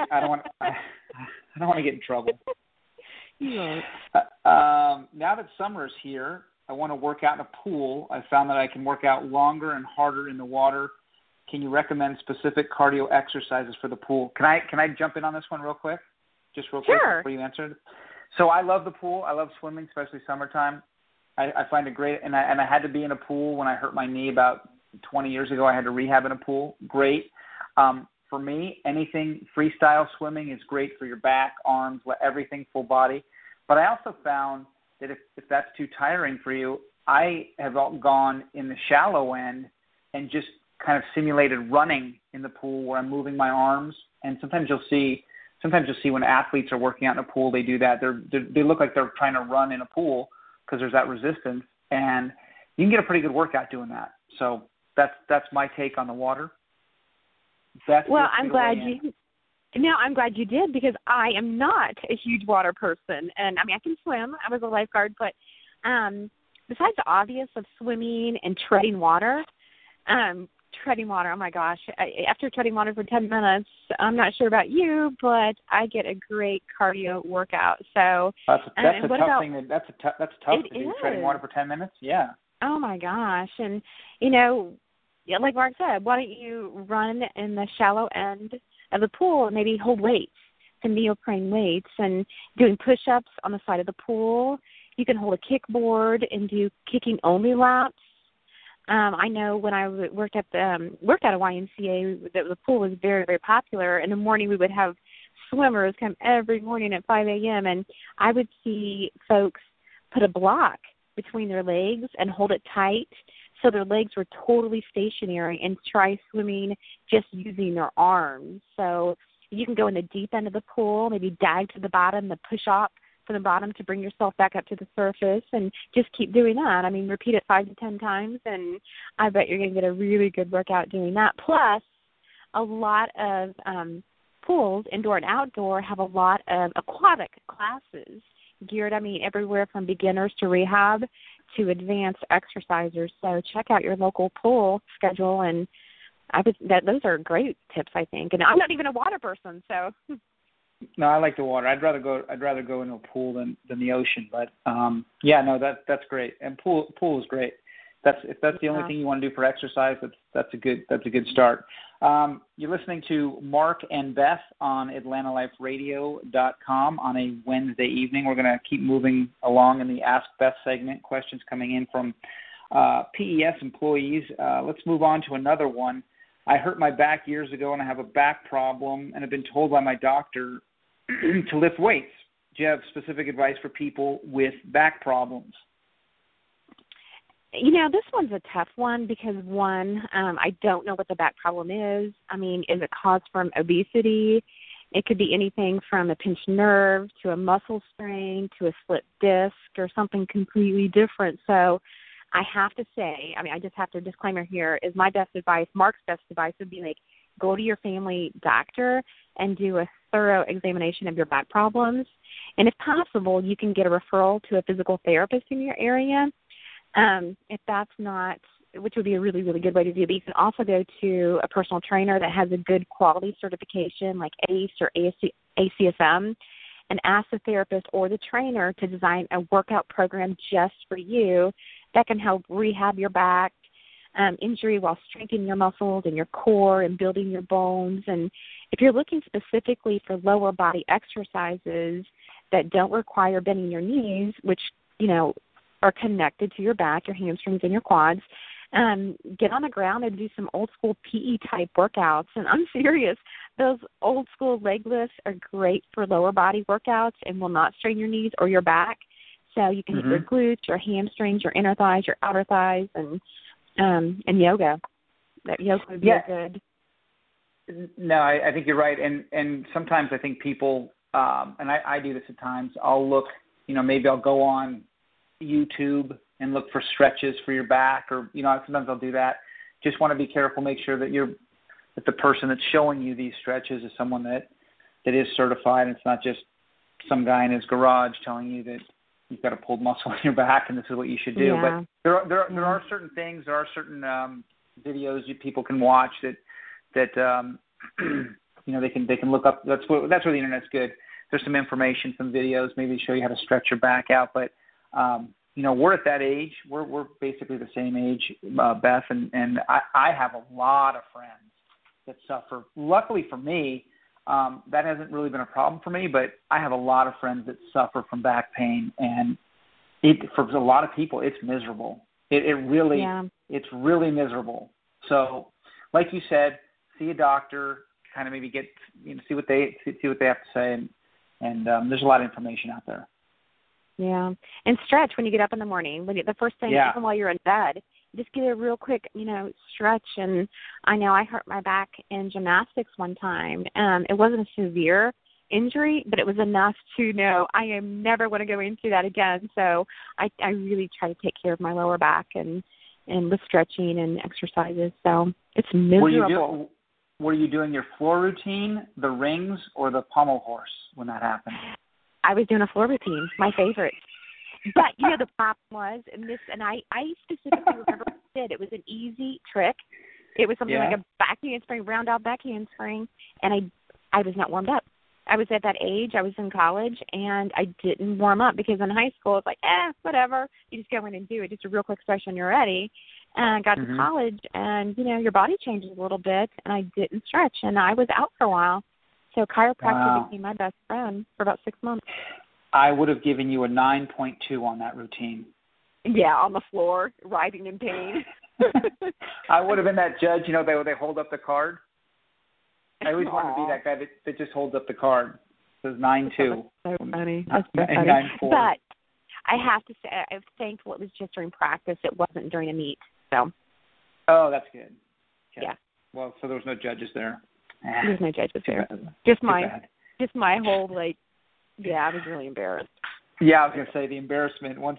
to get in trouble. You won't. Now that summer is here, I want to work out in a pool. I found that I can work out longer and harder in the water. Can you recommend specific cardio exercises for the pool? Can I jump in on this one real quick? Just real quick before you answer it. So I love the pool. I love swimming, especially summertime. I find it great, and I had to be in a pool when I hurt my knee about 20 years ago. I had to rehab in a pool. Great. For me, anything freestyle swimming is great for your back, arms, everything, full body. But I also found that if that's too tiring for you, I have gone in the shallow end and just kind of simulated running in the pool where I'm moving my arms. And sometimes you'll see when athletes are working out in a pool, they do that. They look like they're trying to run in a pool because there's that resistance, and you can get a pretty good workout doing that. So that's my take on the water. I'm glad you did because I am not a huge water person, and I mean I can swim. I was a lifeguard, but besides the obvious of swimming and treading water, oh my gosh! After treading water for 10 minutes, I'm not sure about you, but I get a great cardio workout. So that's a tough thing. That's tough to do, treading water for 10 minutes. Yeah. Oh my gosh! And like Mark said, why don't you run in the shallow end of the pool and maybe hold weights, some neoprene weights, and doing push-ups on the side of the pool. You can hold a kickboard and do kicking-only laps. I know when I worked at a YMCA, the pool was very, very popular. In the morning, we would have swimmers come every morning at 5 a.m., and I would see folks put a block between their legs and hold it tight so their legs were totally stationary and try swimming just using their arms. So you can go in the deep end of the pool, maybe dive to the bottom, the push up from the bottom to bring yourself back up to the surface, and just keep doing that. I mean, repeat it 5 to 10 times, and I bet you're going to get a really good workout doing that. Plus, a lot of pools, indoor and outdoor, have a lot of aquatic classes geared, everywhere from beginners to rehab to advanced exercisers. So check out your local pool schedule, and those are great tips, I think. And I'm not even a water person, so. No, I like the water. I'd rather go into a pool than the ocean. But that's great. And pool is great. If that's the only thing you want to do for exercise, that's a good start. You're listening to Mark and Beth on AtlantaLifeRadio.com on a Wednesday evening. We're going to keep moving along in the Ask Beth segment. Questions coming in from PES employees. Let's move on to another one. I hurt my back years ago, and I have a back problem, and have been told by my doctor to lift weights. Do you have specific advice for people with back problems? This one's a tough one because, one, I don't know what the back problem is. Is it caused from obesity? It could be anything from a pinched nerve to a muscle strain to a slipped disc or something completely different. So I have to say, I just have to disclaimer here, is my best advice, Mark's best advice would be go to your family doctor and do a thorough examination of your back problems. And if possible, you can get a referral to a physical therapist in your area. If that's not, which would be a really, really good way to do it, but you can also go to a personal trainer that has a good quality certification like ACE or ACSM, and ask the therapist or the trainer to design a workout program just for you that can help rehab your back injury while strengthening your muscles and your core and building your bones. And if you're looking specifically for lower body exercises that don't require bending your knees, which, are connected to your back, your hamstrings, and your quads, get on the ground and do some old school PE type workouts. And I'm serious, those old school leg lifts are great for lower body workouts and will not strain your knees or your back. So you can hit your glutes, your hamstrings, your inner thighs, your outer thighs, and yoga. That yoga would be good. No, I think you're right. And sometimes I think people, and I do this at times, I'll look, maybe I'll go on YouTube and look for stretches for your back, or, sometimes I'll do that. Just want to be careful, make sure that that the person that's showing you these stretches is someone that is certified, and it's not just some guy in his garage telling you that you've got to pull muscle in your back and this is what you should do. Yeah. But there are certain things, there are certain videos people can watch that they can look up. That's where the internet's good. There's some information, some videos, maybe show you how to stretch your back out. But we're at that age. We're basically the same age, Beth, and I have a lot of friends that suffer. Luckily for me, that hasn't really been a problem for me, but I have a lot of friends that suffer from back pain, and for a lot of people, it's miserable. It's really miserable. So, like you said, see a doctor, kind of maybe get see what they have to say, and there's a lot of information out there. Yeah, and stretch when you get up in the morning. The first thing, even while you're in bed, just get a real quick, stretch. And I know I hurt my back in gymnastics one time. It wasn't a severe injury, but it was enough to know I am never going to go into that again. So I really try to take care of my lower back and with stretching and exercises. So it's miserable. Were you doing your floor routine, the rings, or the pommel horse when that happened? I was doing a floor routine, my favorite. But, the problem was, and I specifically remember what I did. It was an easy trick. It was something like a back handspring, round out back handspring, and I was not warmed up. I was at that age. I was in college, and I didn't warm up because in high school it's like, whatever. You just go in and do it. Just a real quick stretch and you're ready. And I got to college, and, your body changes a little bit, and I didn't stretch, and I was out for a while. So chiropractor became my best friend for about 6 months. I would have given you a 9.2 on that routine. Yeah, on the floor, writhing in pain. I would have been that judge, they hold up the card. I always wanted to be that guy that just holds up the card. It says 9.2. That's so funny. That's so funny. 9.4. But I have to say, I'm thankful it was just during practice. It wasn't during a meet. So. Oh, that's good. Okay. Yeah. Well, so there was no judges there. There's no judges there. Just my whole I was really embarrassed. Yeah, I was going to say the embarrassment once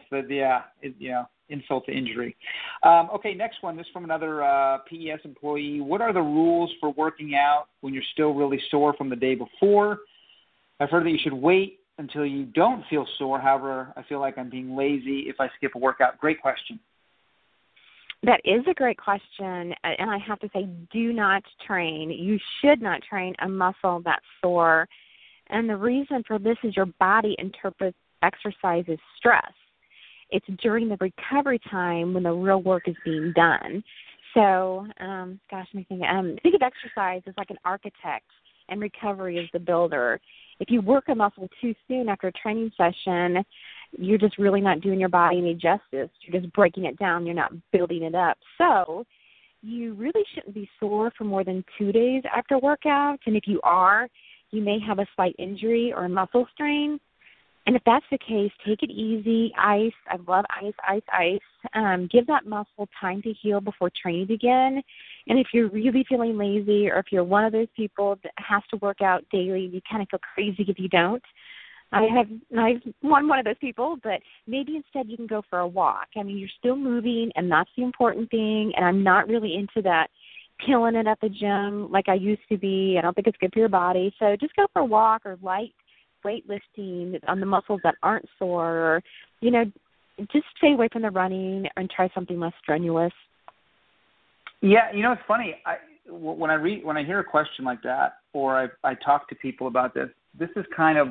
insult to injury. Okay, next one. This is from another PES employee. What are the rules for working out when you're still really sore from the day before? I've heard that you should wait until you don't feel sore. However, I feel like I'm being lazy if I skip a workout. Great question. That is a great question, and I have to say, do not train. You should not train a muscle that's sore, and the reason for this is your body interprets exercise as stress. It's during the recovery time when the real work is being done. So, think of exercise as like an architect, and recovery is the builder. If you work a muscle too soon after a training session, you're just really not doing your body any justice. You're just breaking it down. You're not building it up. So you really shouldn't be sore for more than 2 days after workout. And if you are, you may have a slight injury or a muscle strain. And if that's the case, take it easy. Ice. I love ice. Give that muscle time to heal before training again. And if you're really feeling lazy, or if you're one of those people that has to work out daily, you kind of feel crazy if you don't. I've one of those people, but maybe instead you can go for a walk. I mean, you're still moving, and that's the important thing. And I'm not really into that killing it at the gym like I used to be. I don't think it's good for your body. So just go for a walk or light weightlifting on the muscles that aren't sore, or, just stay away from the running and try something less strenuous. Yeah, it's funny. When I hear a question like that, or I talk to people about this is kind of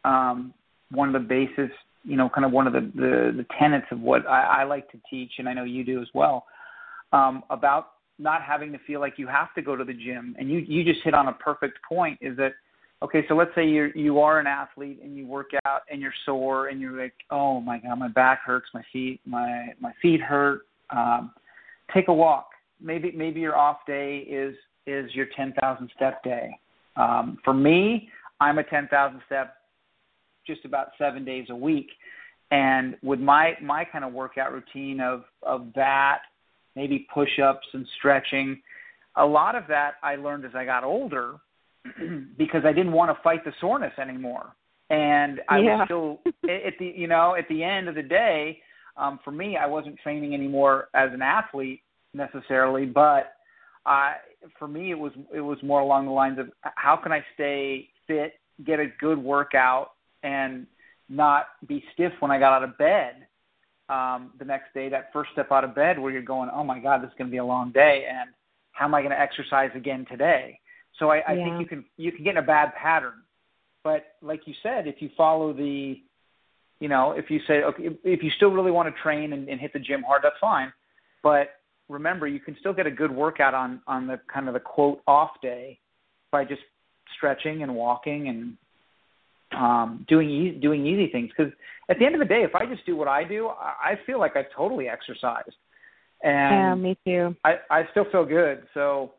one of the basis, kind of one of the tenets of what I like to teach, and I know you do as well, about not having to feel like you have to go to the gym. And you just hit on a perfect point, is that, okay, so let's say you are an athlete and you work out and you're sore and you're like, oh my God, my back hurts, my feet hurt. Take a walk. Maybe your off day is your 10,000 step day. For me, I'm a 10,000 step just about 7 days a week. And with my kind of workout routine of that, maybe push-ups and stretching, a lot of that I learned as I got older because I didn't want to fight the soreness anymore. And I was still at the end of the day, for me, I wasn't training anymore as an athlete necessarily, but for me, it was more along the lines of how can I stay fit, get a good workout, and not be stiff when I got out of bed the next day. That first step out of bed where you're going, oh my God, this is going to be a long day, and how am I going to exercise again today? So I think you can get in a bad pattern. But like you said, if you follow if you say, okay, if you still really want to train and hit the gym hard, that's fine. But remember, you can still get a good workout on the kind of the quote off day by just stretching and walking and doing easy things. Because at the end of the day, if I just do what I do, I feel like I've totally exercised. And me too. I still feel good. So,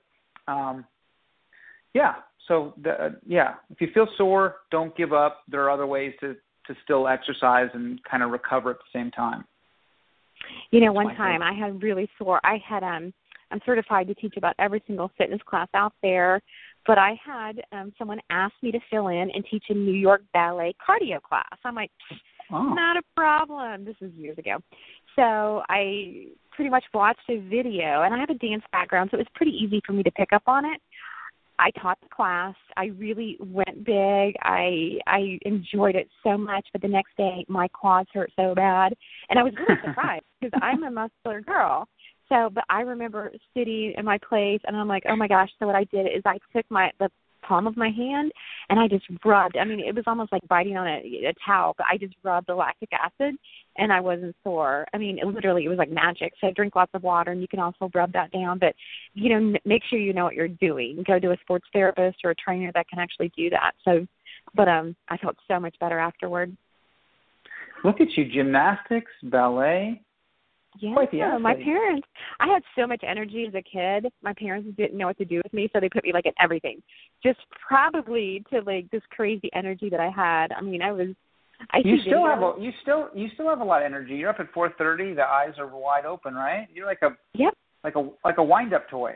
if you feel sore, don't give up. There are other ways to still exercise and kind of recover at the same time. One time I had really sore. I'm certified to teach about every single fitness class out there, but I had someone ask me to fill in and teach a New York ballet cardio class. I'm like, not a problem. This was years ago. So I pretty much watched a video, and I have a dance background, so it was pretty easy for me to pick up on it. I taught the class. I really went big. I enjoyed it so much, but the next day my quads hurt so bad, and I was really surprised because I'm a muscular girl. So, but I remember sitting in my place, and I'm like, oh my gosh. So what I did is I took the palm of my hand, and I just rubbed. I mean, it was almost like biting on a towel, but I just rubbed the lactic acid, and I wasn't sore. I mean, it was like magic. So drink lots of water, and you can also rub that down. But, make sure you know what you're doing. Go to a sports therapist or a trainer that can actually do that. So, but I felt so much better afterward. Look at you, gymnastics, ballet. Yeah, my parents, I had so much energy as a kid. My parents didn't know what to do with me, so they put me like in everything. Just probably to like this crazy energy that I had. I mean, you still have a lot of energy. You're up at 4:30. The eyes are wide open, right? You're like a wind-up toy.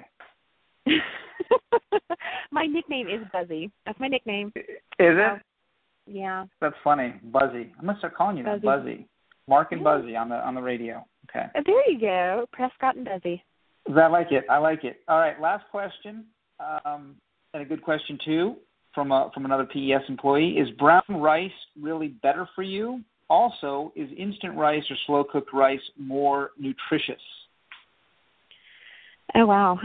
My nickname is Buzzy. That's my nickname. Is it? Yeah. That's funny, Buzzy. I'm gonna start calling you that, Buzzy. Mark and Buzzy on the radio. Okay. There you go, Prescott and Buzzy. I like it. All right, last question, and a good question too, from another PES employee. Is brown rice really better for you? Also, is instant rice or slow cooked rice more nutritious? Oh wow.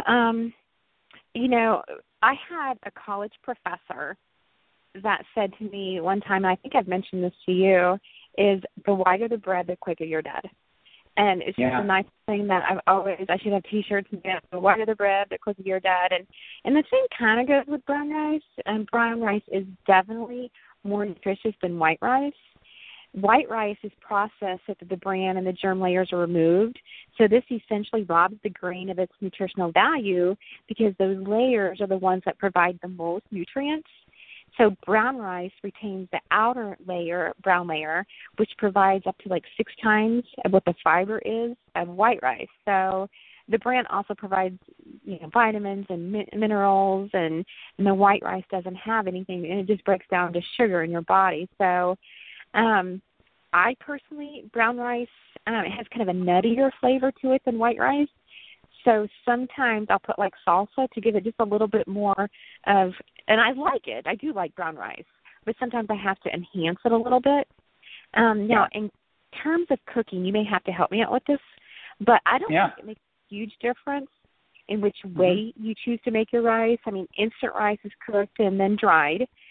I had a college professor that said to me one time, and I think I've mentioned this to you, is the whiter the bread, the quicker you're dead. And it's just a nice thing that I should have T-shirts and the whiter the bread, the quicker you're dead. And the same kind of goes with brown rice. And brown rice is definitely more nutritious than white rice. White rice is processed so that the bran and the germ layers are removed. So this essentially robs the grain of its nutritional value because those layers are the ones that provide the most nutrients. So brown rice retains the outer layer, brown layer, which provides up to like 6 times of what the fiber is of white rice. So the bran also provides, vitamins and minerals, and the white rice doesn't have anything, and it just breaks down to sugar in your body. So I personally, brown rice, it has kind of a nuttier flavor to it than white rice. So sometimes I'll put like salsa to give it just a little bit more of, and I like it. I do like brown rice, but sometimes I have to enhance it a little bit. Now, in terms of cooking, you may have to help me out with this, but I don't think it makes a huge difference in which way you choose to make your rice. I mean, instant rice is cooked and then dried.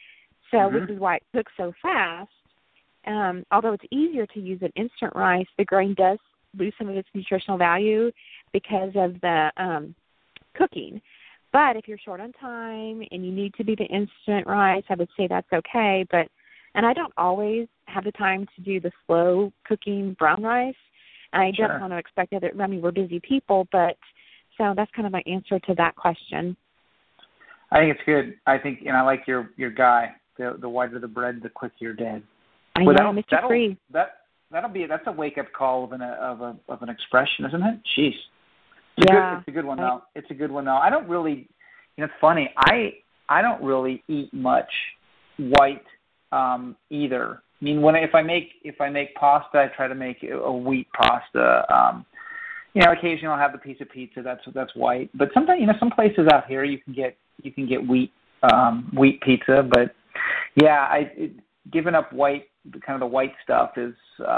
So, which is why it cooks so fast. Although it's easier to use an instant rice, the grain does lose some of its nutritional value because of the cooking. But if you're short on time and you need to do the instant rice, I would say that's okay. And I don't always have the time to do the slow cooking brown rice. I don't want to expect other. I mean, we're busy people, but so that's kind of my answer to that question. I think it's good. I think, and I like your guy. The whiter the bread, the quicker you're dead. I know, Mr. Free. That's a wake up call of an expression, isn't it? Jeez. It's a good one though. It's a good one though. I don't really, it's funny. I don't really eat much white either. I mean, if I make pasta, I try to make a wheat pasta. Occasionally I'll have the piece of pizza that's white. But sometimes, some places out here you can get wheat pizza. But yeah, giving up white, kind of the white stuff is,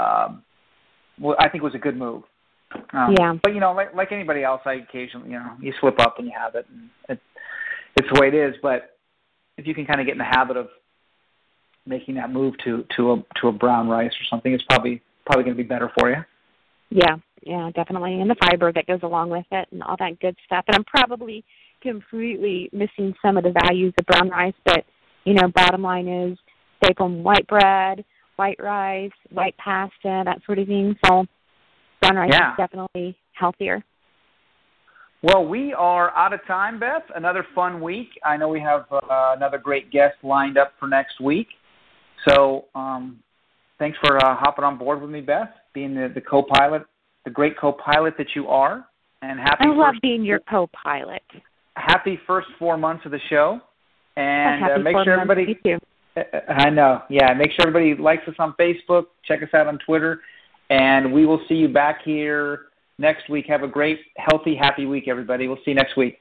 I think was a good move. But like anybody else, I occasionally, you slip up and you have it, and it's the way it is. But if you can kind of get in the habit of making that move to a brown rice or something, it's probably going to be better for you. Yeah, definitely, and the fiber that goes along with it, and all that good stuff. And I'm probably completely missing some of the values of brown rice, but bottom line is staple white bread, white rice, white pasta, that sort of thing. So brown rice is definitely healthier. Well, we are out of time, Beth. Another fun week. I know we have another great guest lined up for next week. So thanks for hopping on board with me, Beth, being the co-pilot, the great co-pilot that you are. And I love being your co-pilot. Happy first 4 months of the show. And make sure everybody... Me too. I know. Yeah, make sure everybody likes us on Facebook. Check us out on Twitter. And we will see you back here next week. Have a great, healthy, happy week, everybody. We'll see you next week.